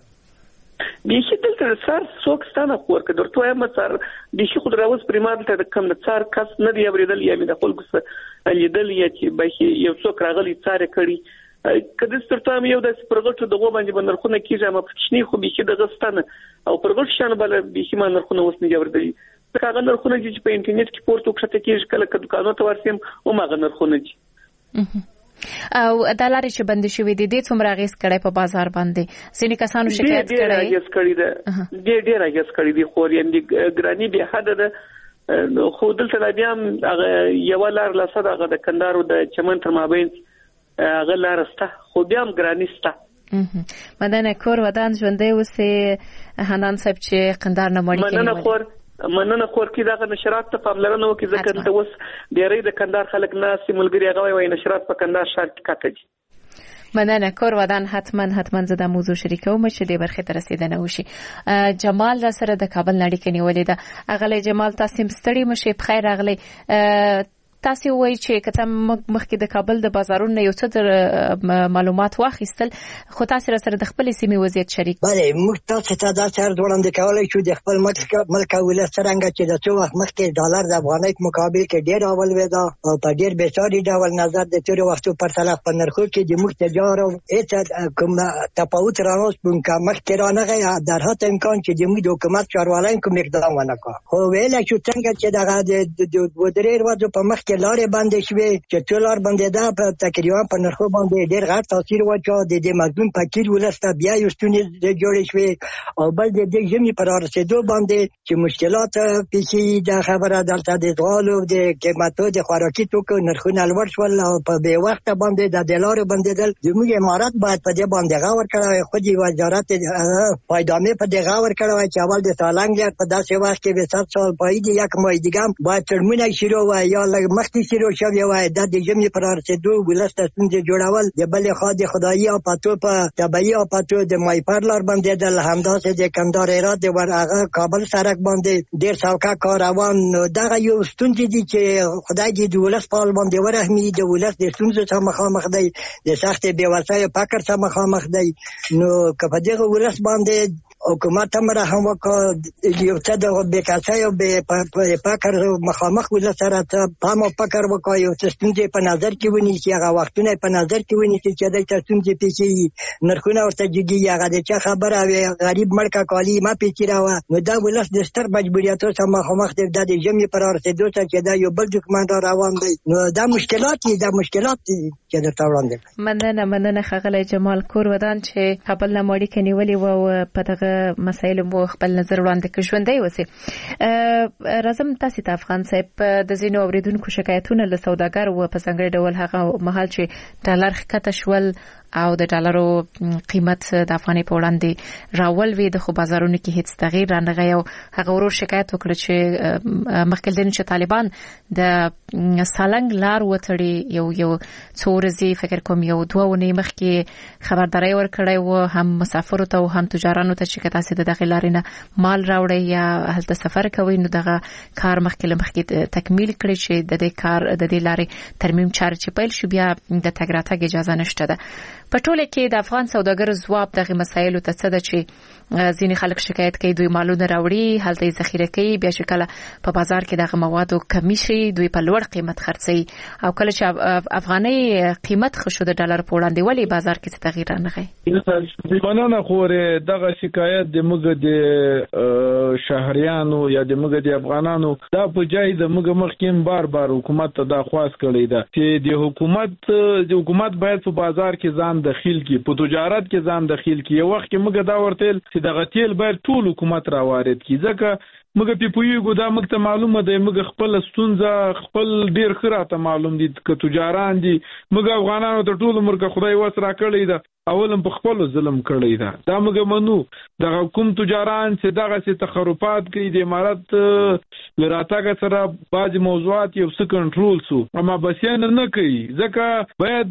بیخي دلته څار څوک شته نه خور، که درته وایم څار بیخي خو راوز پرې ما دلته د کوم څار کس نه دی اورېدلی یا مې د خلکو څه لیدلی یا چې بیخي یو څوک راغلی څار یې کړي. که داسې درته وایم یو داسې پر غټو دغو باندې به نرخونه کېږي، اما په کوچني خو بیخي دغه شته نه، او پر غټو شیانو به بیخي ما نرخونه اوس نه دي اورېدلي. ځکه هغه نرخونه چې په انټرنیټ کې پورته وکښته کېږي، کله که دوکانو ته ورسیم هم هغه نرخونه دي. او دا لارې چې بندې شوې دي دې څومره اغېز کړی په بازار باندې؟ ځینې کسانو شکایت کړی. ډېر اغېز کړی ده، ډېر ډېر اغېز کړی دي خور، یعنې ګراني بې حده ده. خو دلته لا بیا هم هغه یوه لار لاسه ده، هغه د کندهار او د چمن تر مابین هغه لاره شته، خو بیا هم ګراني شته. مننه کور ودان. ژوندی اوسې حنان صاحب چې قندهار نه مړی کوي. مننه خور. مننه خور کې دغه نشرات ته پاملرنه وکړي، ځکه دلته اوس ډېری د کندهار خلک ناستي ملګري هغه وایي نشرات په کندهار ښار کې کاته دي. مننه کور ودان. حتما حتما زه دا موضوع شریکوم چې دې برخې ته رسیدنه وشي. جمال را سره د کابل نه اړیکه نیولې ده. اغلی جمال، تاسو هم ستړي مه شئ، بخیر راغلی. تاسو وایي چې کته مخکې د کابل د بازارونو یو څه معلومات واخیستل خو تاسو سره د خپل سیمې وضعیت شریک بله موږ تاسو ته دا څه وړاندې کولای شو د خپل ملک او ولایت څنګه چې د څو وخت مخکې ډالر د افغانۍ په مقابل کې ډېر اول ودا او په ډېر بېساري ډول نظر د تیرو وختو پر سره په نرخو کې د موږ تجارو هیڅ کوم تفاوت راوست کوم مخکې را نه در حد امکان چې د موږ حکومت چاروالیان کوم اقدام ونه کړ خو ویل شو څنګه چې دغه د درې ورځې په مخ کې لارې بندې شوې چې ټول لار بندې ده په تقریبا په نرخو باندې ډېر غټ تاثیر واچو د دې مظلوم فقیر ولس ته بیا یو ستونزې جوړې شوې او بل د دې ژمي پر رسېدو باندې چې مشکلات پیښې د خبره دلته د ډالو د قیمتو د خوراکي توکو نرخونه لوړ شول او په بې وخته باندې د لارې بندېدل زموږ امارات باید په دې باندې غور کړی خو د وزارت پایدامي په دې غور کړی چې اول د سالنګ په داسې وخت کې به صد سال پایدې یک ماه دیگه باید ترمونه شروع وای یا لږ مخکې شروع شوی وای د دې ژمي پر رسېدو ولس ته ستونزې جوړول د بلې خوا د خدایي آفتو په طبیعي آفتو د مایپر لار بندېدل همداسې د کندهار هرات د ور هغه کابل سړک باندې ډېر سوکه کار روان نو دغه یو ستونزې دي چې خدای دې د ولس په حال باندې ورحمي د ولس د ستونزو سره مخامخ دی د سختې بېوسۍ فقر سره مخامخ دی نو که په دغه ولس باندې حکومت هم رحم وکړ یو څه د بېکاسۍ او بې فقر مخامخ ولس سره ته پام او فکر وکړ یو څه ستونزې په نظر کې ونیسي هغه وختونه په نظر کې ونیسي چې دلته ستونزې پیښې نرخونه ورته جګي هغه د چا خبره وي غریب مړکه کالي ما پیچې راوه نو دا ولس د ستر مجبوریتو سره مخامخ دی د دې ژمي پر رسېدو سره چې دا یو بل دښمن را روان دی نو دا مشکلات دي دا مشکلات دي چې درته وړاندې مننه مننه ښاغلی جمال کور ودان چې کابل نه مو اړیکه نیولې وه او په دغه مسایلو مو خپل نظر وړاندې کړ ژوندی اوسئ راځم تاسې ته افغان صاحب د ځینو اورېدونکو شکایتونه له سوداګرو په ځانګړي ډول هغه مهال چې ډالر ښکته شول او د ډالرو قیمت د افغانۍ په وړاندې راولوي د خو بازارونو کې هیڅ تغییر رانغی او هغه ورور شکایت وکړ چې مخکې دین چې طالبان د سالنګ لار وتړي یو یو څو ورځې فکر کوم یو دوه ونې مخکې خبرداري ورکړی و هم مسافرو ته او هم تجارانو ته چې تاسو د دغه لارې نه مال راوړئ یا هلته سفر کوئ نو دغه کار مخکې له مخکې تکمیل کړئ چې د دې کار د دې لارې ترمیم چارې چې پیل شو بیا د تګ راتګ اجازه نشته ده په ټوله کې د افغان سوداګرو ځواب دغه مسایلو ته څه ده چې ځینې خلک شکایت کوي دوی مالونه راوړي هلته یې ذخیره کوي بیا چې کله په بازار کې دغه موادو کمی شي دوی په لوړ قیمت خرڅوي او کله چې افغانۍ قیمت ښه شو د ډالر په وړاندې ولې بازار کې څه تغییر رانغی مننه خورې دغه شکایت د موږ د شهریانو یا د موږ د افغانانو دا په ځای د موږ مخکې بار بار حکومت ته دا خواست کړی ده چې د حکومت د حکومت باید په بازار کې ځان دخیل کی په تجارت کې ځان دخیل کی یو وخت کې موږ دا ورته چې دغه تیل باید ټول حکومت را وارد کی ځکه موږ په پویګو دا موږ ته معلومه ده موږ خپل ستونزه خپل ډیر خراته معلوم دي ک تجاران دي موږ افغانانو ته ټول عمر که خدای وس را کړی ده اولم په خپل ظلم کړی ده دا موږ منو د حکومت تجاران چې دغه سي تخرفات کوي د امارات لراتګه سره باج موضوعات یو څه کنټرول سو اما بسیان نه کوي ځکه باید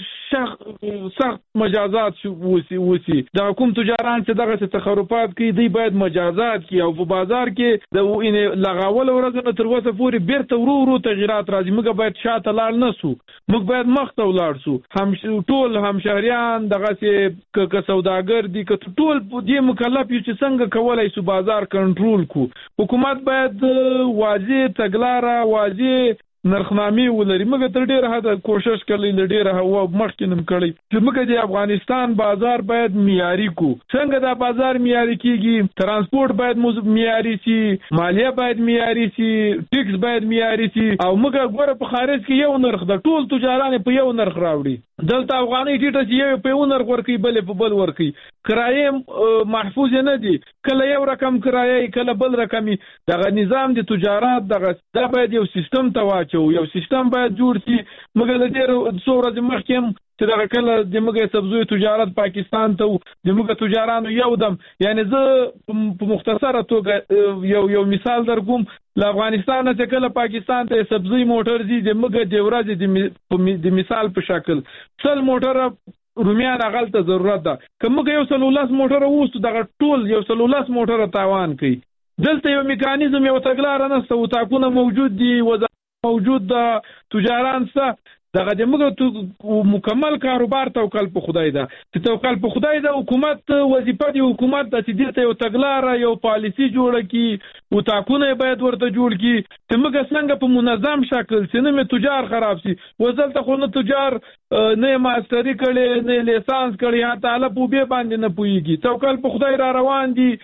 سخت مجازات وسی وسی د حکومت تجاران چې دغه سي تخرفات کوي دی باید مجازات کوي او په بازار کې د وینې لغاول ورځنه تر وسه پورې بیرته ورو ورو تغیرات راځي موږ باید شاته لاړ نه سو موږ باید مخته ولاړ سو هم ټول هم شهريان دغه سي ک سوداګر دي ک ټول دې مکلف یو چې څنګه کولای سو بازار کنټرول کو حکومت باید واضح تګلاره واضح نرخنامې ولري موږ تر ډیره حد کوشش کړی لډیره هوا مخکینم کړی چې موږ د افغانستان بازار باید معیاري کو څنګه دا بازار معیاري کیږي ترانسپورت باید معیاري شي مالیه باید معیاري شي ټیکس باید معیاري شي او موږ ګوره په خارج کې یو نرخ د ټول تجاران په یو نرخ راوړي دلته افغاني ټیټه چې یو په یو نرخ ورکي بل په بل ورکي کرایه محفوظ نه دي کله یو رقم کرایه کله بل رقمي دغه نظام د تجارت دغه دا باید یو سیستم تواچ یو سیستم باید جوړ شي موږ د ډېر څو ورځې مخکې چې دغه کله د موږ سبزیو تجارت پاکستان ته د موږ تجارانو یو دم یعنی زه په مختصره توګه یو یو مثال درکوم له افغانستان څخه کله پاکستان ته سبزی موټر دي د موږ د ورځې د مثال په شکل څل موټر رومیان غلطه ضرورت ده که موږ یو سلولاس موټر ووستو دغه ټول یو سلولاس موټر تاوان کوي دلته یو میکانیزم یو تګلار نه ستو تاکونه موجود دي موجود د تجاران سره دغه د موږ مکمل کاروبار توکل په خدای ده چې توکل په خدای ده حکومت وظیفه دی حکومت د چې د یو تګلارې یو پالیسی جوړه کی او تاکونه باید ورته جوړ کی چې موږ څنګه په منظم شکل چې نه تجار خراب شي وزلته خو نه تجار نه ماستری کړي نه لیسانس کړي یا تعالی په به باندې نه پويږي توکل په خدای را روان دي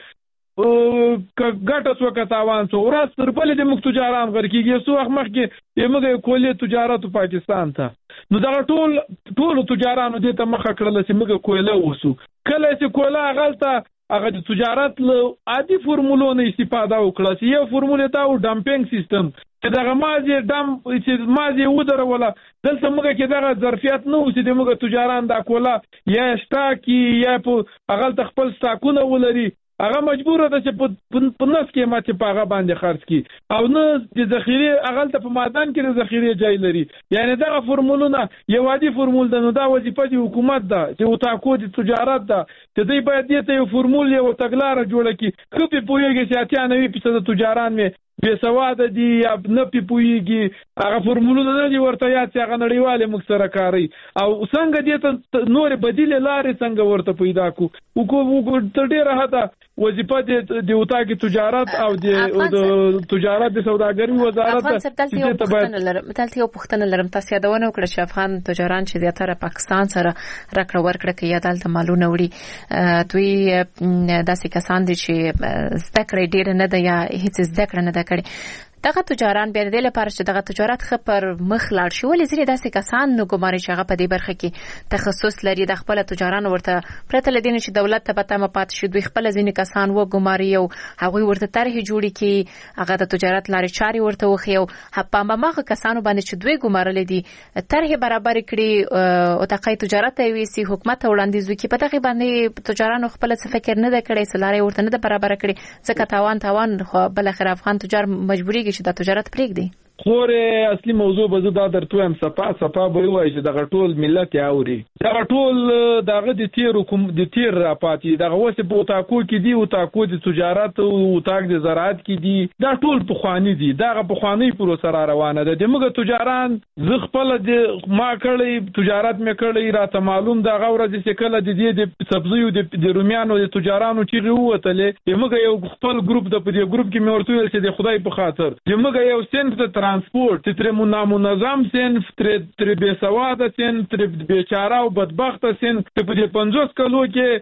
ګټه سو کتاوان سو ورځ تر بلې د مخ تجاران غر کیږي سو وخت مخکې یمګه کولې تجارت پاکستان ته نو دا ټول ټول تجارانو دې ته مخه کړل چې موږ کوله وسو کله چې کوله غلطه هغه د تجارت له عادي فرمولو نه استفاده وکړه چې یو فرموله تا او ډمپینګ سیستم چې دغه مازی ډم چې مازی ودره ولا دلته موږ کې دغه ظرفیت نه اوسې د موږ تجاران دا کوله یا شتاکی یا په هغه خپل ساکونه ولري هغه مجبور ده چې په نس کې ماته په هغه باندې خرج کی او نه د ذخیره هغه ته په مادان کې د ذخیره ځای لري یعنی دغه فرمولونه یو عادي فرمول ده نو دا وظیفه د حکومت ده چې او تاکو د تجارت ده چې دوی باید دې یو فرمول یو تګلارې جوړه کی خو په پوهیږي چې اتیا نوي فیصد تجاران می بے سواده دي یا نه پی پوهیږي هغه فرمولونه نه دي ورته یا چې هغه نړیواله مکسره کاری او څنګه دې ته نور بدیل لارې څنګه ورته پیدا کو او تر ډیره حدا وظیفه د اوتاګي تجارت او د تجارت د سوداګرۍ وزارت ته پوښتنه لرم تاسو یو پوښتنه لرم تاسو یادونه وکړه چې افغان تجاران چې زیاتره پاکستان سره راکړه ورکړه کې یا دلته مالونه وړي دوی داسې کسان دي چې زده کړې ډیر نه ده یا هیڅ زده کړه نه ده کړې دغه تجاران بیا د لپاره چې دغه تجارت خبر مخ لاړ شي ولې ځینې داسې کسان نو ګماري چې هغه په دې برخه کې تخصص لري د خپل تجاران ورته پرته لدین چې دولت ته پته مپات شي دوی خپل ځینې کسان و ګماري او هغه ورته طرح جوړي کې هغه د تجارت لارې چاري ورته وخی او په ماغه کسانو باندې چې دوی ګمارل دي طرح برابر کړي او تقای تجارت وي سي حکومت وړاندیز وکړي په دغه باندې تجارانو خپل څه فکر نه کړي سلاره ورته نه برابر کړي ځکه تاوان تاوان خو بل اخر افغان تجار مجبوري چې د تجارت پرېږدي خور اصلي موضوع به زه دا درته وایم صفا صفا به وایي چې دغه ټول ملت اوري دغه ټول دغه د تیر کوم د تیر راپاتې دغه وسه په تاکو کې دی او تاکو د تجارت او تاک د زراعت کې دی دا ټول په خواني دي دغه په خواني پروسه را روانه ده د موږ تجاران ز خپل د ما کړی تجارت مې کړی راته معلوم دا غوړه چې کله د دې د سبزیو د رومیانو د تجارانو چې وروتلې موږ یو خپل ګروپ د په دې ګروپ کې مې ورته ویل چې د خدای په خاطر موږ یو سنت ته ترانسپورت تر منظم سن تر تر بے سواده سن تر بیچاره او بدبخت سن په دې پنځوس کلو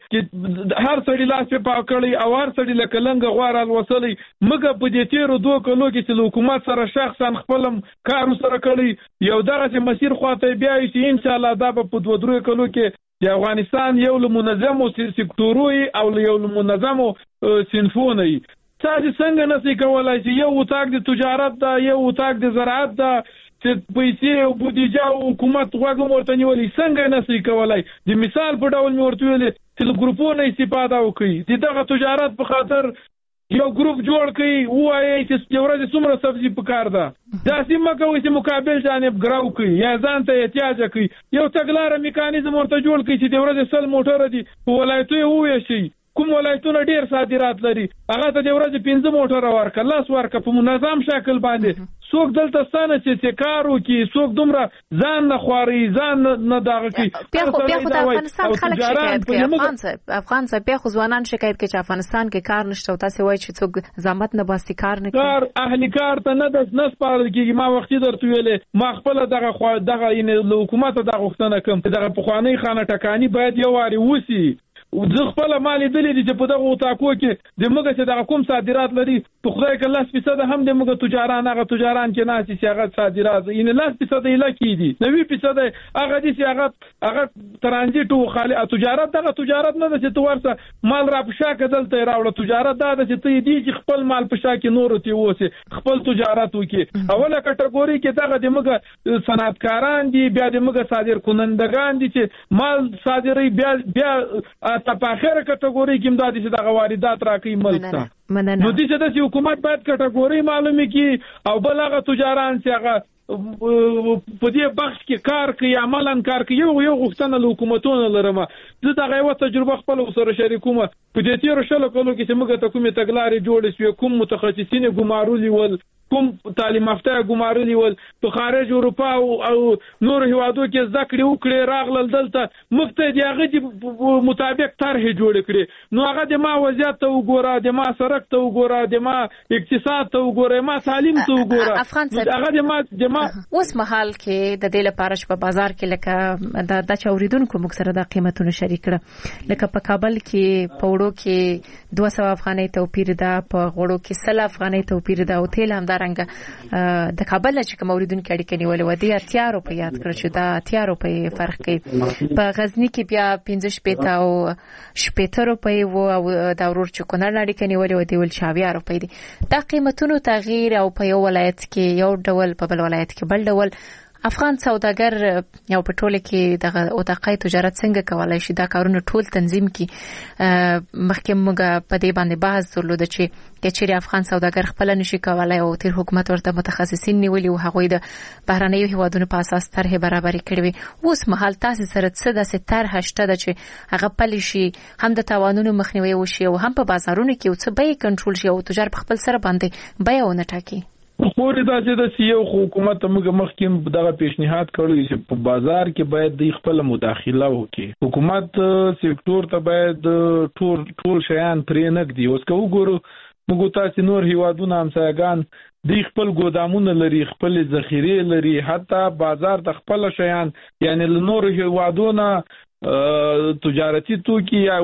کې هر سړی لاس په پاکړی او هر سړی لکه لنګ غوار الوصلی مګه په دې تیرو دوه کلو کې چې حکومت سره شخصا خپلم کار سره کړی یو دغه مسیر خواته بیا چې ان شاء الله دا په دوه درو کلو کې د افغانستان یو منظم سکتوروي او یو منظم صنفوني تاسو څنګه نسئ کولای چې یو وتاک د تجارت دا یو وتاک د زراعت دا چې پیسې او بودیجه او حکومت غوږ ورته نیولې څنګه نسئ کولای د مثال په ډول مې ورته ویل چې ګروپونه استفاده وکړي دغه تجارت په خاطر یو ګروپ جوړ کړي وایي چې یو ورځ څومره سبزي پکار ده دا سیمه کوي چې مقابل جانب ګراو کوي یا ځان ته احتیاج کوي یو تګلار میکانیزم ورته جوړ کړي چې د ورځ سل موټر دي ولایتونه وې شي کوم ولایتونه ډیر صادرات لري هغه ته د ورځې پنځه موټر ورکړه لاس ورکړه په منظم شکل باندې څوک دلته ستانه چې کارو کې څوک دومره ځان نه خواري ځان نه داغه کوي بیا خو بیا خو د افغانستان خلک شکایت کوي افغان څه افغان څه بیا خو ځوانان شکایت کوي چې افغانستان کې کار نشته او تاسو وایي چې څوک زحمت نه باسي کار نه کوي کار اهلي کار ته نه د نس پاره کېږي ما وختي درته ویلې ما خپل دغه خو دغه ان حکومت دغه غوښتنه کوم دغه پخوانی خانه ټکانی باید یو واري وسی زه خپل مالي دلی دي چې په دغه اوتاکو کې د موږ چې دغه کوم صادرات لري په خدای کې لاس فیصد هم د موږ تجاران هغه تجاران کې ناسي چې هغه صادرات یعنی لاس فیصد یې لکې دي نوي فیصد هغه دي چې هغه هغه ترانزیت او خالي تجارت دغه تجارت نه ده چې تو ورسه مال را په شاکه دلته راوړه تجارت دا ده چې ته دې چې خپل مال په شاکه نور ته ووسه خپل تجارت وکي اوله کټګوري کې دغه د موږ صنعتکاران دي بیا د موږ صادر کنندگان دي چې مال صادري بیا بیا په اخره کټګوري کې امدادي چې د واردات راکې ملک ته نو دې چې د حکومت باید کټګوري معلومه کی او بل هغه تجاران چې هغه په دې بخش کې کار کوي عملاً کار کوي یو یو غوښتنه له حکومتونو لرم زه دا غو تجربه خپل سره شریکوم په دې تیر شلو کلو کې چې موږ ته کومه تګلارې جوړې شوې کوم متخصصین ګمارولي ول کوم تعلیم یافته ګمارلي ول په خارج اروپا او نور هیوادو کې زده کړې وکړې راغلل دلته موږ ته د هغه مطابق طرحې جوړې کړې نو هغه د ما وضعیت ته وګوره د ما سرک ته وګوره د ما اقتصاد ته وګوره ما تعلیم ته وګوره هغه د ما د ما اوس مهال کې د دې لپاره چې په بازار کې لکه د د چوریدونکو موږ سره د قیمتونو شریک کړه لکه په کابل کې په وړو کې دوه سوه افغانۍ توپیر ده په غوړو کې سل افغانۍ توپیر ده او تیل همدارنګه د کابل چې کوم اوریدونکو اړیکې نیولې و دي اتیا روپۍ یاد کړ چې دا اتیا روپۍ فرق کوي په غزنی کې بیا پنځه شپېته او شپېته روپۍ و او دا ورور چې کونړ اړیکې نیولې و دی ول شاویا روپۍ دي دا قیمتونو تغییر او په یو ولایت کې یو ډول په بل ولایت کې بل ډول افغان سوداګر یو په ټوله کې دغه اوتاقای تجارت څنګه کولای شي دا کارونه ټول تنظیم کی مخکې موږ په دې باندې بحث درلود چې کچېری افغان سوداګر خپل نشي کولای او تیر حکومت ورته متخصصین نیولي او هغوی د بهرنیو هیوادونو په اساس طرح برابري کړې وي اوس مهال تاسو سره څه داسې طرح شته چې هغه پلي شي هم د تاوانونو مخنیوي وشي او هم په بازارونو کې څه به کنټرول شي او تجار په خپل سره باندې بیا ونه ټاکي خوري دا چې د سیو حکومت موږ مخکې دغه پیشنهاد کړی چې په بازار کې باید د خپل مداخله وکړي حکومت سکتور ته باید ټول ټول شیان پرې نګدي اوس کو ګورو موږ تاسو نور هیوادونه همسایگان د خپل ګودامونه لري خپل ذخیره لري حتی بازار د خپل شیان یعنی نور هیوادونه تجارتي توکي یا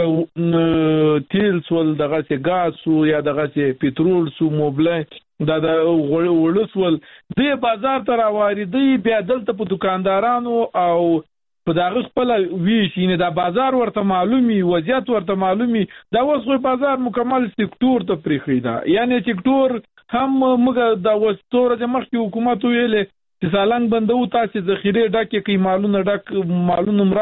وتلکه تیل سول دغه سي غاز سو یا دغه سي پټرول سو موبلای دا د ولسول د بازار ته راوړي بیا دلته په دکاندارانو او په دغه خپل ویشینه د بازار ورته معلومي وضعیت ورته معلومي دا اوس بازار مکمل سکتور ته پریخیدا یعنی سکتور هم موږ د وستوره د مخکې حکومت ویلې چې سالنګ بندو تاسو ذخیره ډکه کی مالونه ډک مالونه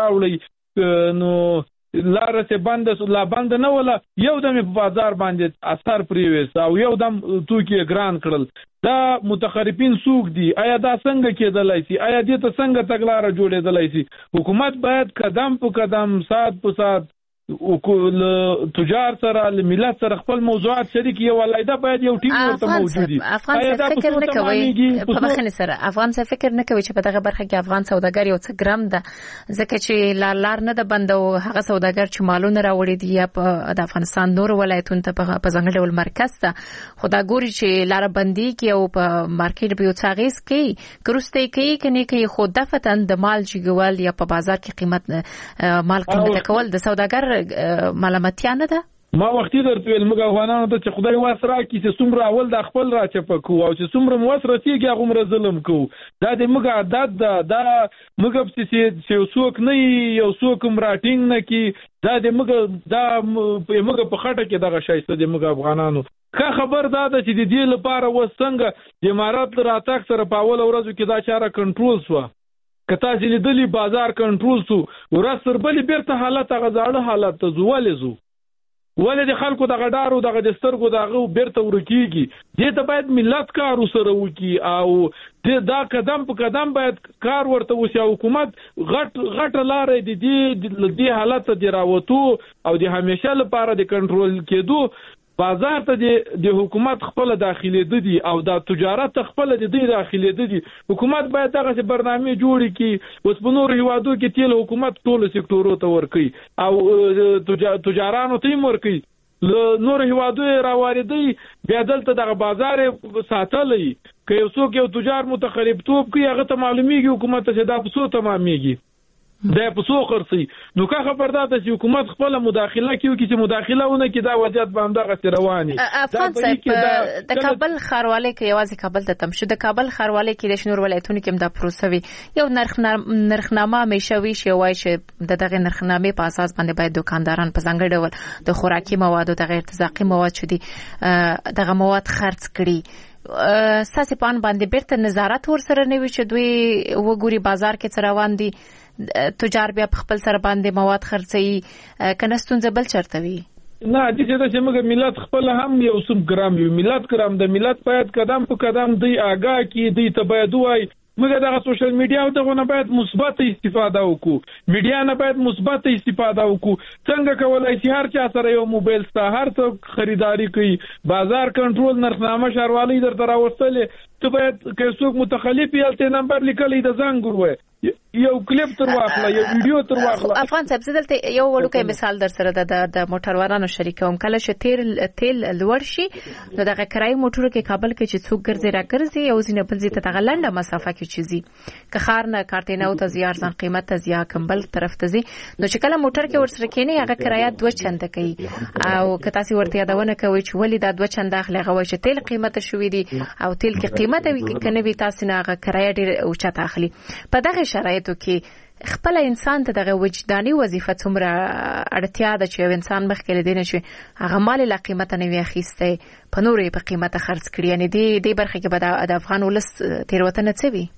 مراوړي نو لاره سه بند لا بند نه ولا یو دم په بازار باندې اثر پریوس او یو دم توکي ګران کړل دا متخربین سوق دي آیا دا څنګه کېدلای شي آیا دې ته څنګه تګلار جوړېدلای شي حکومت باید قدم په قدم سات په سات وکول تجار سره ملت سره خپل موضوعات شریک یو ولایده باید یو ټیم ورته موجود دي افغان څه فکر نه کوي په مخنه سره افغان څه فکر نه کوي چې په دغه برخه کې افغان سوداګر یو څه ګرام ده ځکه چې لار لار نه د بندو هغه سوداګر چې مالونه راوړي دي یا په د افغانستان نور ولایتونو ته په ځنګل ډول مرکز ته خدا ګوري چې لار بندي کې او په مارکیټ به یو څاغیس کې کروسته کې کني کې خود دفتن د مال جګول یا په بازار کې قیمت مال قیمت کول د سوداګر ملامتیا نه ده ما وختي درته ویل موږ افغانانو ته چې خدای واسره کی چې څومره اول د خپل را چپکو او چې څومره موثر تیږي هغه ظلم کو دا د موږ عادت ده دا موږ چې څوک نه یو څوک راټینګ نه کی دا د موږ دا موږ په خټه کې دغه شایسته د موږ افغانانو که خبر دا ده چې د دې لپاره وسنګ د امارات راتګ سره په اول ورځو کې دا چاره کنټرول شو کته چې لیدلی بازار کنټرول سو ورځ سر بلی بیرته حالت غزاړه حالت ته زوال زو ولې د خلکو د غډارو د غدسترګو دغه بیرته ورکیږي دې ته باید ملت کار وسره وکي او دا قدم په قدم باید کار ورته وشي حکومت غټ غټ لارې د دې د حالت د راوتو او د همیشه لپاره د کنټرول کېدو بازار ته د حکومت خپل داخلي دي او د تجارت خپل د دې داخلي دي حکومت باید دغه برنامه جوړ کړي اوس په نور هیوادو کې تیل حکومت ټول سکتورو ته ورکي او تجارانو ته ورکي نور هیوادو راوړي بیا دلته دغه بازار ساتلې که یو څوک یو تجار متخرب توپ کوي هغه ته معلومیږي حکومت ته دا په څو تمامېږي دا په څو خرسي نو که خبر ده چې حکومت خپل مداخله کوي چې مداخله ونه کې دا وضعیت باندې غته رواني افغان صاحب د کابل خارواله کې یوازې کابل ته تم شو د کابل خارواله کې د شنور ولایتونو کې دا پروسه وی یو نرخنامه مشوي شي وای چې د دغه نرخنامې په اساس باندې باید دکانداران په ځانګړي ډول د خوراکي موادو د غیر ارتزاقي مواد شدي دغه مواد خرڅ کړي ساسي پان باندې بیرته نظارت ور سره نه وي چې دوی وګوري بازار کې څه روان دي تجار بیا خپل سره باندې مواد خرڅي کنهستون زبل چرته وي نه د دې چې موږ ملت خپل هم یو سم ګرام یو ملت ګرام د ملت باید قدم په قدم دی آگاه کی دی ته باید وای موږ دغه سوشل میډیا او دغه نه باید مثبت استفاده وکړو، میډیا نه باید مثبت استفاده وکړو. څنګه کولای شي هر چا سره یو موبایل ستا، هر څوک خریداري کوي، بازار کنټرول، نرخنامه ښاروالۍ درته راوستلې، ته باید که څوک متخلف یې هلته نمبر لیکلی د زنګ ور وایي، یو کلیپ تر واخله، یو ویډیو تر واخله. افغان صاحب زه دلته یو وړوکی مثال در سره د د موټروانانو شریکوم. کله چې تیل تیل لوړ شي نو دغه کرایي موټرو کې کابل کې چې څوک ګرځي را ګرځي او ځینې بل ځای ته دغه لنډه مسافه کې چې ځي، که ښار نه کارتینو ته ځي، ارزان قیمت ته ځي، کمبل طرف ته ځي، نو چې کله موټر کې ورسره کېني هغه کرایه دوه چنده کوي. او که تاسو ورته یادونه کوئ چې ولې دا دوه چنده اخلي، هغه وایي چې تیل قیمت شوی دی او تیل کې قیمت وي که نه وي تاسو نه هغه کرایه ډېر اوچته اخلي. په دغه شرایطو کې خپل انسان ته دغه وجداني وظیفه څومره اړتیا ده چې یو انسان مخکې لدی نه شي هغه مال له قیمته نه وي اخیستی په نورې په قیمته خرڅ کړي. یعنی دې دې برخه کې به د افغان ولس تېروتنه څه وي؟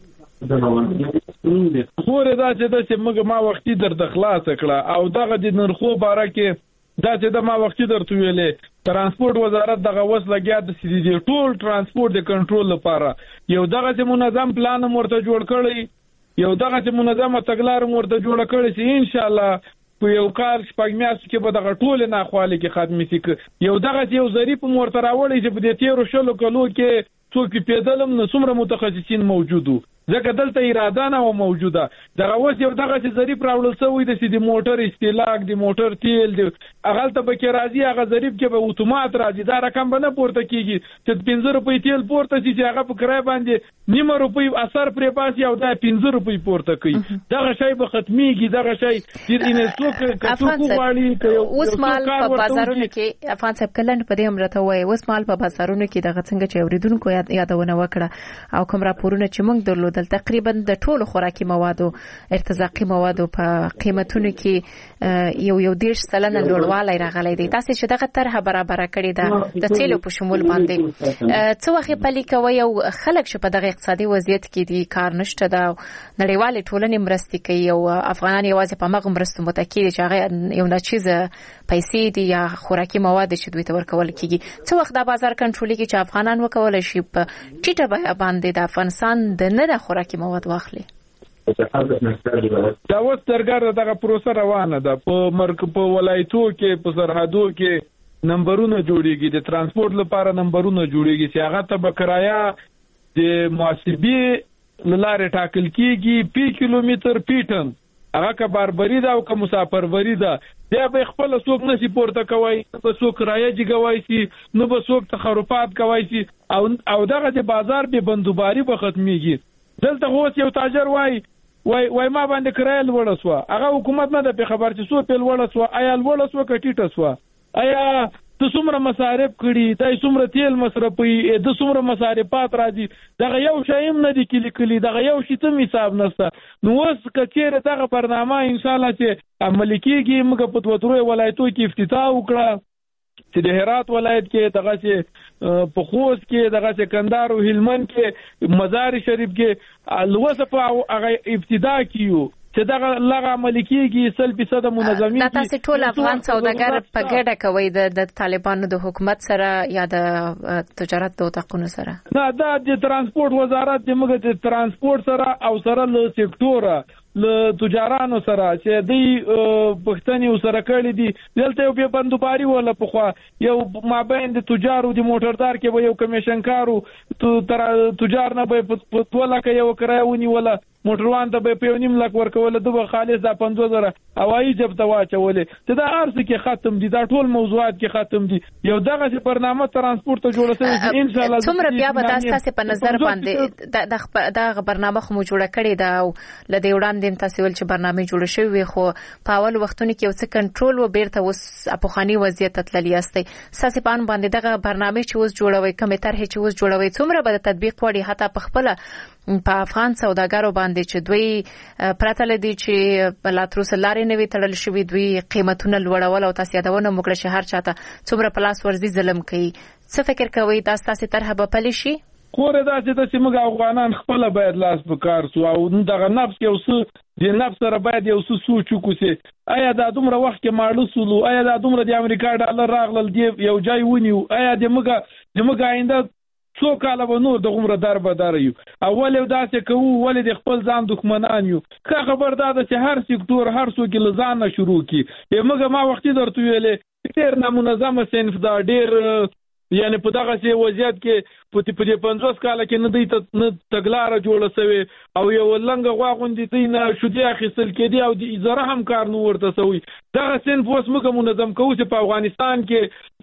خورې دا چې دا چې موږ ما وختي درته خلاصه کړه او دغه د نرخو باره کې دا چې د ما وختي درته ویلې ترانسپورت وزارت دغه وس لګیا د سیدي ټول ترانسپورت د کنټرول لپاره یو دغه چې منظم پلان ورته جوړ کړی، یو دغه چې منظمه تګلار ورته جوړه کړې چې ان شاء الله په یو کال شپږ میاشتو کې به دغه ټول ناخوالې کې ختمې شي. یو دغه چې یو ظریف ورته راوړی چې په دې تیرو شلو کلو کې څوک پیدلم نو څومره متخصصین موجودو، ځکه دلته اراده نه و موجوده. دغه اوس یو دغه چې ظریف راوړل شوی د سیدي موټر استهلاک، د موټر تیل دی هغه ته به کې راځي، هغه ظریف کې به اتومات راځي، دا رقم به نه پورته کیږي چې پنځه روپۍ تیل پورته شي چې هغه په کرای باندې نیمه روپۍ اثر پرې باسي او دا پنځه روپۍ پورته کوي. دغه شی به ختمیږي، دغه شی چې ان څوک کڅوک واړي اوس مال په بازارونو کې افغان صاحب کلن په دې امرته وای اوس مال په بازارونو کې دغه څنګه چې اوریدونکو یادونه وکړه او کوم راپورونه چې موږ درلودل تقریبا د ټولو خوراکي موادو ارتزاقي موادو په قیمتونو کې یو یو دیرش سلنه لوړوالی راغلی دی. تاسو چې دغه طرحه برابره کړې ده د تیلو په شمول باندې څه وخت پلي کوي او خلک چې په دغه اقتصادي وضعیت کې دي کار نشته ده، نړیوالې ټولنې مرستې کوي او افغانان یوازې په مغه مرستو متکي دي چې هغه یو ناچیزه پیسې دي یا خوراکي مواد چې دوی ته ورکول کیږي. څه وخت دا بازار کنټرول کې چې افغانان وکولای شي په ټیټه بیه باندې د افغانستان د نه د خوراکي مواد واخلي؟ دا اوس ترګر دغه پروسه روانه ده. په مرک په ولایتو کې په سرحدو کې نمبرونه جوړیږي، د ترانسپورت لپاره نمبرونه جوړیږي چې هغه ته به کرایه د محاسبې لاره ټاکل کیږي پی کیلومتر پی ټن، هغه که باربري ده او که مسافربري ده بیا به خپل څوک نشي پورته کوي، به څوک کرایه جګوي شي، نو به څوک تخرفات کوي شي او او دغه د بازار به بندوباري به ختميږي. دلته اوس یو تاجر وای وای وای ما باندې کرایه لوړه سو، هغه حکومت نه د خبر چې سو په لوړه سو، آیا لوړه سو کټیټه سو، آیا د څومره مصارف کړي، د څومره تیل مصرفي، د څومره مصارفات راځي، دغه یو شایم نه دی کلی کلی، دغه یو شی ته حساب نشته. نو اوس کچېره دغه برنامه ان شاء الله چې عملي کیږي موږ په دوه ولایتو کې افتتاح وکړه چې د هرات ولایت کې دغه چې په خوست کې دغه چې کندهار او هلمند کې مزار شریف کې الوسه په هغه ابتدا کیو چې دغه لغه عملي کیږي سل فیصد منظمي. دا تاسو ټول افغان سوداګر په ګډه کوي د طالبانو د حکومت سره یا د تجارت د وتقونو سره؟ نه، دا د ترانسپورت وزارت د موږ د ترانسپورت سره او سره له سېکټور له تجارانو سره چې دوی پښتني سره کړی دي دلته یو به بندوباري ولا په خو یو مابین د تجارو د موټردار کې به یو کمیشن کارو تر تجار نه به په توله کې یو کرایونی ولا موټروان ته به په نیم لک ورکول د خالص د پنځه زره اوایي جب ته واچولې ته دا ارز کې ختم دي، دا ټول موضوعات کې ختم دي. یو دغه چې برنامه ترانسپورت ته جوړه شوی ان شاء الله څومره بیا به تاسو په نظر باندې د برنامه خو جوړه کړې ده او لدې وړاندې تاسو ول چې برنامه جوړه شوی خو په اول وختونو کې یو څه کنټرول و بیرته اوس اپوخاني وضعیت تللی استي ساسي پان باندې دغه برنامه چې اوس جوړوي کومه طرح چې اوس جوړوي څومره به تطبیق وړي حتی په خپل په افغان سوداګرو باندې چې دوی پرته لدی چې بلاتروس لارې نوي تړل شوی دوی قیمتونه لوړول او تاسو یادونه موږ له شهر چاته څومره پلاس ورزي ظلم کوي. څه فکر کوي دا تاسو طرحه به پلي شي؟ کوره دا چې د موږ افغانان خپل باید لاس په کار سو او دغه نفس یو څه د نفس سره باید یو څه سوچ وکړي. آیا دا دومره وخت کې ماړو سولو، آیا دا دومره د امریکا ډالر راغلل دی یو ځای ونیو، آیا د موږ د موږ آینده څو کاله به نور د غومره در به در یو اول یو داسې کوو ولې د خپل ځان دښمنان یو ښه خبر دا ده چې هر سکتور هر څوک له ځان نه شروع کړي یمګه ما وختي درته ویلې ډېر نامنظمه صنف دا ډېر یعنی په دغسې وضعیت کې په دې پنځوس کاله کې نه دوی ته نه تګلاره جوړه سوې او یو لنګه غوا غوندې دوی نه شودې اخیستل کېدې او د ذره هم کار نه ورته سوی دغه صنف اوس موږ منظم کوو چې په افغانستان کې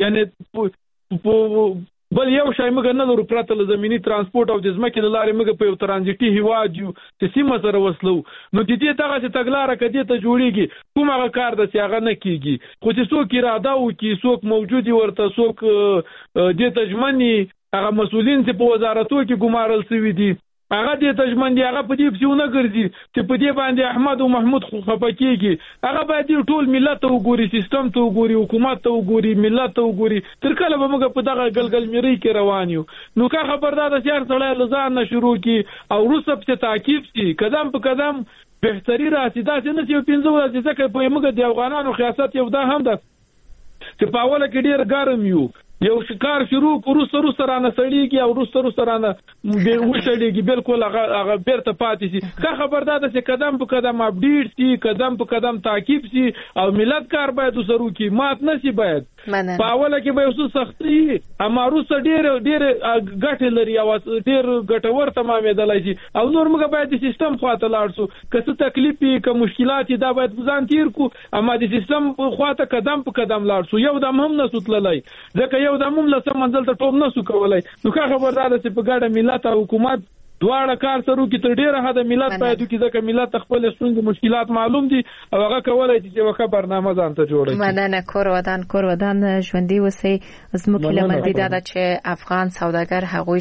یعنی بل یو شای موږ نه لرو پرته له زمیني ترانسپورټ او د ځمکې له لارې موږ په یو ترانزیټي هیواد یو چې سیمه سره وصلو نو د دې دغسې تګلاره که دې ته جوړېږي کوم هغه کار ده چې هغه نه کېږي خو چې څوک اراده وکړي څوک موجود ورته څوک دې ته ژمن هغه مسؤلین چې په وزارتو کې ګمارل سوي دي هغه دې ته ژمن دي هغه په دې پسې ونه ګرځي چې په دې باندې احمد او محمود خفه کېږي هغه باید ټول ملت ته وګوري سیستم ته وګوري حکومت ته وګوري ملت ته وګوري تر کله به موږ په دغه ګلګل میرۍ کې روان یو نو که خبر دا ده چې هر سړی له ځان نه شروع کړي او وروسته پسې تعقیب شي قدم په قدم بهتري راسي داسې نه چې یو پنځه ورځې ځکه په موږ د افغانانو خیاست یو دا هم ده چې په اوله کې ډېر ګرم یو یو کار شروع وروسته وروسته رانه سړېږي او وروسته وروسته رانه وشړېږي بالکل هغه بیرته پاتې شي ښه خبر دا ده چې قدم په قدم اپډیټ شي قدم په قدم تعقیب شي او ملت کار باید ورسره وکړي مات نه شي باید په اوله کې به یو څه سختي وي اما وروسته ډېر ډېر ګټې لري او ډېر ګټور تمامېدلی شي او نور موږ باید د سیستم خواته لاړ شو که څه تکلیف وي که مشکلات دا باید په ځان تېر کړو اما د سیستم خواته قدم په قدم لاړ شو یو دم هم نه سو تللی ځکه یو دم هم له سم منزل ته ټوپ نه سو کولی نو ښه خبر دا ده چې په ګډه ملت او حکومت دواړه کار سره وکړي تر ډېره حده ملت باید وکړي ځکه ملت ته خپلې ستونزې مشکلات معلوم دي او هغه کولی شي چې یوه ښه برنامه ځان ته جوړه کړي مننه کور ودان کور ودان ژوندي اوسئ زموږ هیله مندي دا ده چې افغان سوداګر هغوی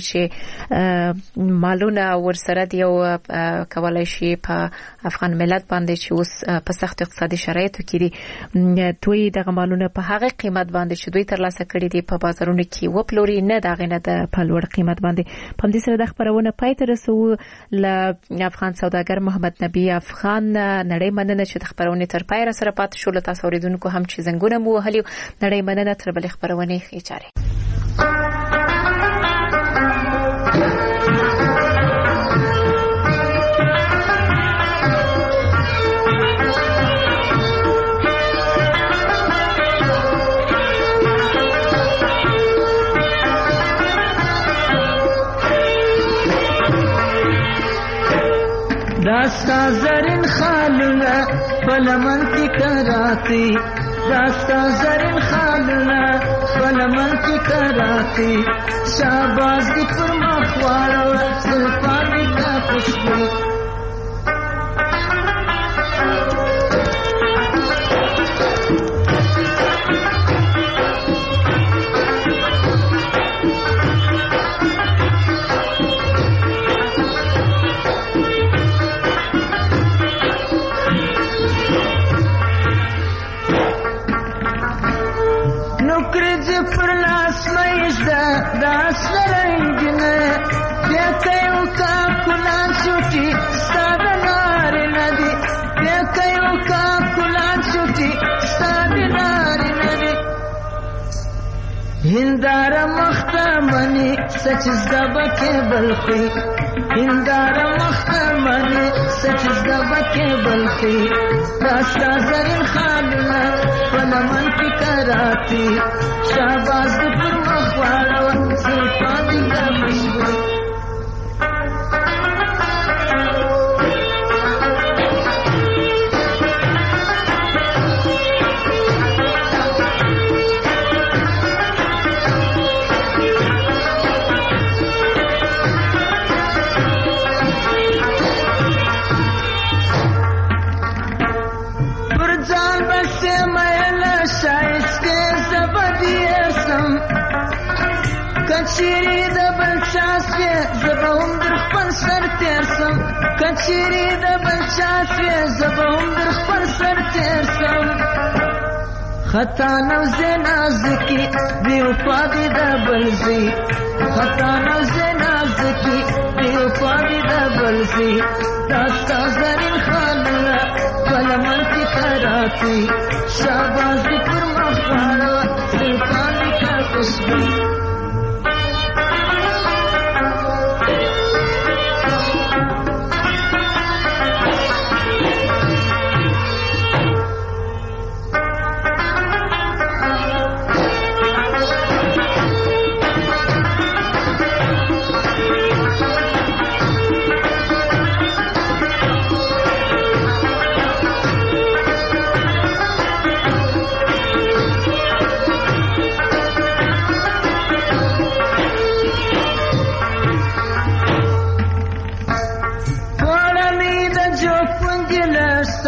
چې مالونه ورسره دي او کولی شي په افغان ملت باندې چې اوس په سخت اقتصادي شرایطو کې دي دوی دغه مالونه په هغه قیمت باندې چې دوی ترلاسه کړي دي په بازارونو کې وپلوري نه د هغې نه د په لوړ قیمت باندې په همدې سره د خپرونه پای ته رسو له افغان سوداګر محمد نبی افغان نړۍ مننه چې د خپرونې تر پای را سره پاتې شو له تاسو اورېدونکو هم چې زنګونه مو وهلي نړۍ مننه تر بلې خپرونې ښې چارې داستا زرین خالونه بلمن کی کراتی داستا زرین خالونه بلمن کی کراتی شاباز دی پر مخوارو زلفانی کا خوشبو داس رنگینه بیتیو کا کلان شوٹی ساده ناری ندی بیتیو کا کلان شوٹی ساده ناری ندی هندار مختمنی سچ زبکه بلخی هندار مختمنی سچ زبکه بلخی داستا زرین خالنا فلمن کی کراتی شاباز پر مخوارا زلفانی کا خوشبو کچری د بلچاسه زبهم در خپل سر تیرسم کچری د بلچاسه زبهم در خپل سر تیرسم خطا نو زنازکی بیو پادی د بلزی خطا نو زنازکی بیو پادی د بلزی داستا زرین خالنا بلمن کی کراتی شاباز دی پر مخوانا زلفانی کا خوشبو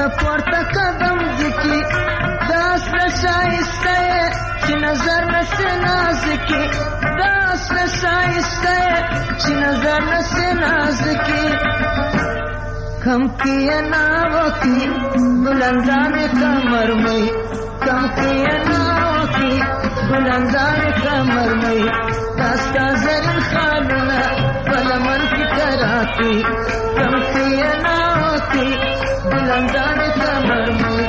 پورته قدم دکی داس شایسته چې نظر نسه نازکی داس شایسته چې نظر نسه نازکی کم کیه ناوکی بلندان کمر مئی کم کیه ناوکی بلندان کمر مئی داستا زرین خالونا بلمن کی کراتی کم کیه ناوکی بلندان کمر مئی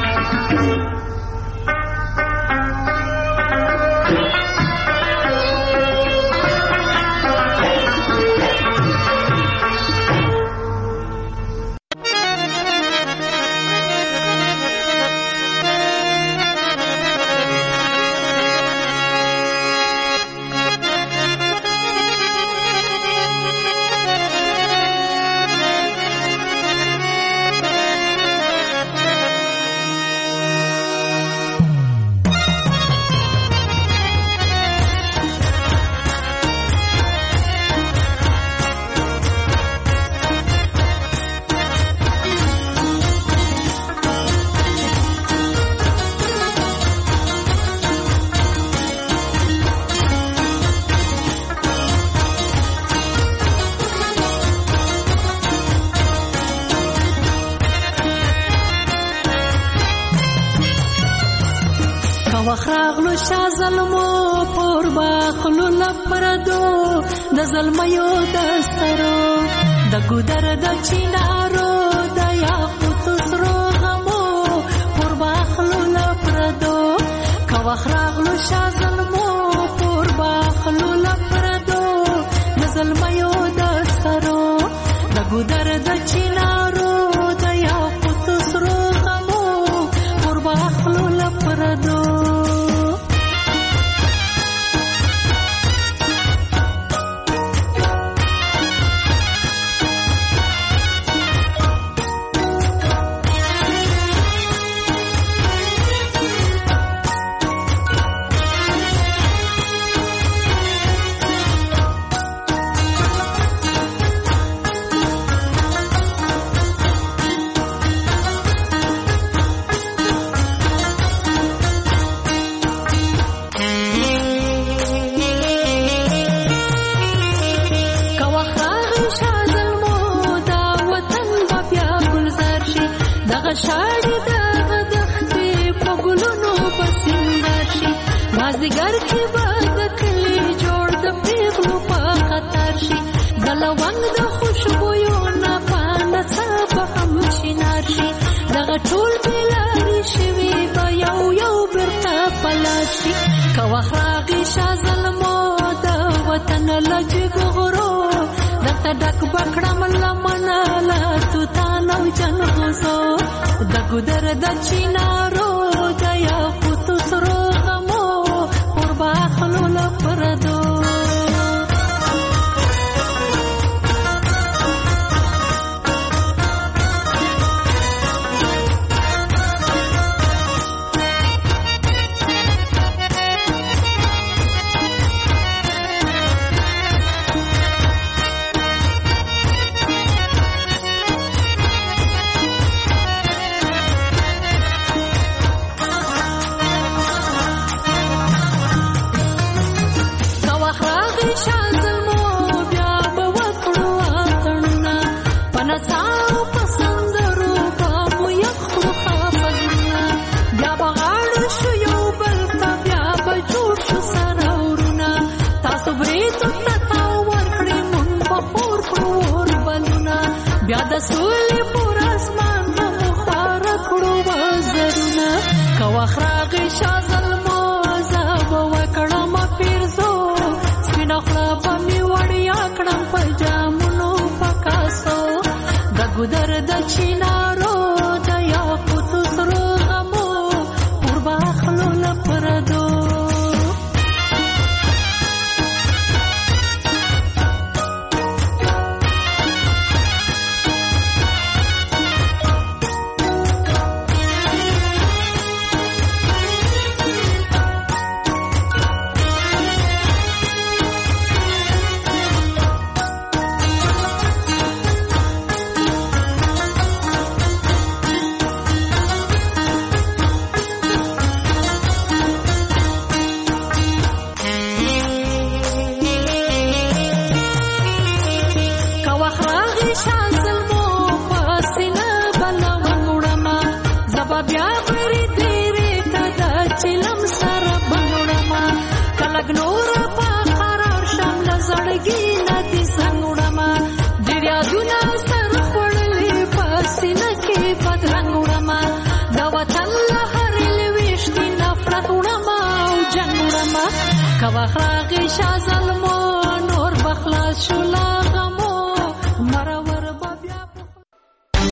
وخراغلو شا ظلمو پور باخلو لپردو د ظلمیو دسترو د ګودر د چینارو د یاقوت سرو غمو پور باخلو لپردو کا وخراغلو شا ظلمو پور باخلو لپردو د ظلمیو دسترو د ګودر د چینارو د یاقوت سرو غمو پور باخلو لپردو شاړې دغه دښتې په ګلونو پسندر شي مازدیګر کې به د کلي جوړ د پیغلو په خطر شي د لونګ د خوشبویو نه په نڅا به هم شینار شي دغه ټول بېلارې شوي به یو یو بېرته په لاس شي که وخت راغی شا ظلمو د وطن له جګو غرو درته ډک به کړم لمنه له توتان او جنغوزو د ګودر د چینارو د یاقوت سرو غمو پور باخلو لپردو بیا د سولې پر اسمان هم خاره کړو وزرونه که وخت راغی شا ظلمو زه به وکړم پیرزو سپینه خوله به مې وړیا کړم په جامونو په کاسو د ګودر د چینارو د یاقوت سرو غمو پور باخلو لپردو کوا خراغي شازلمو نور بخلاص شولا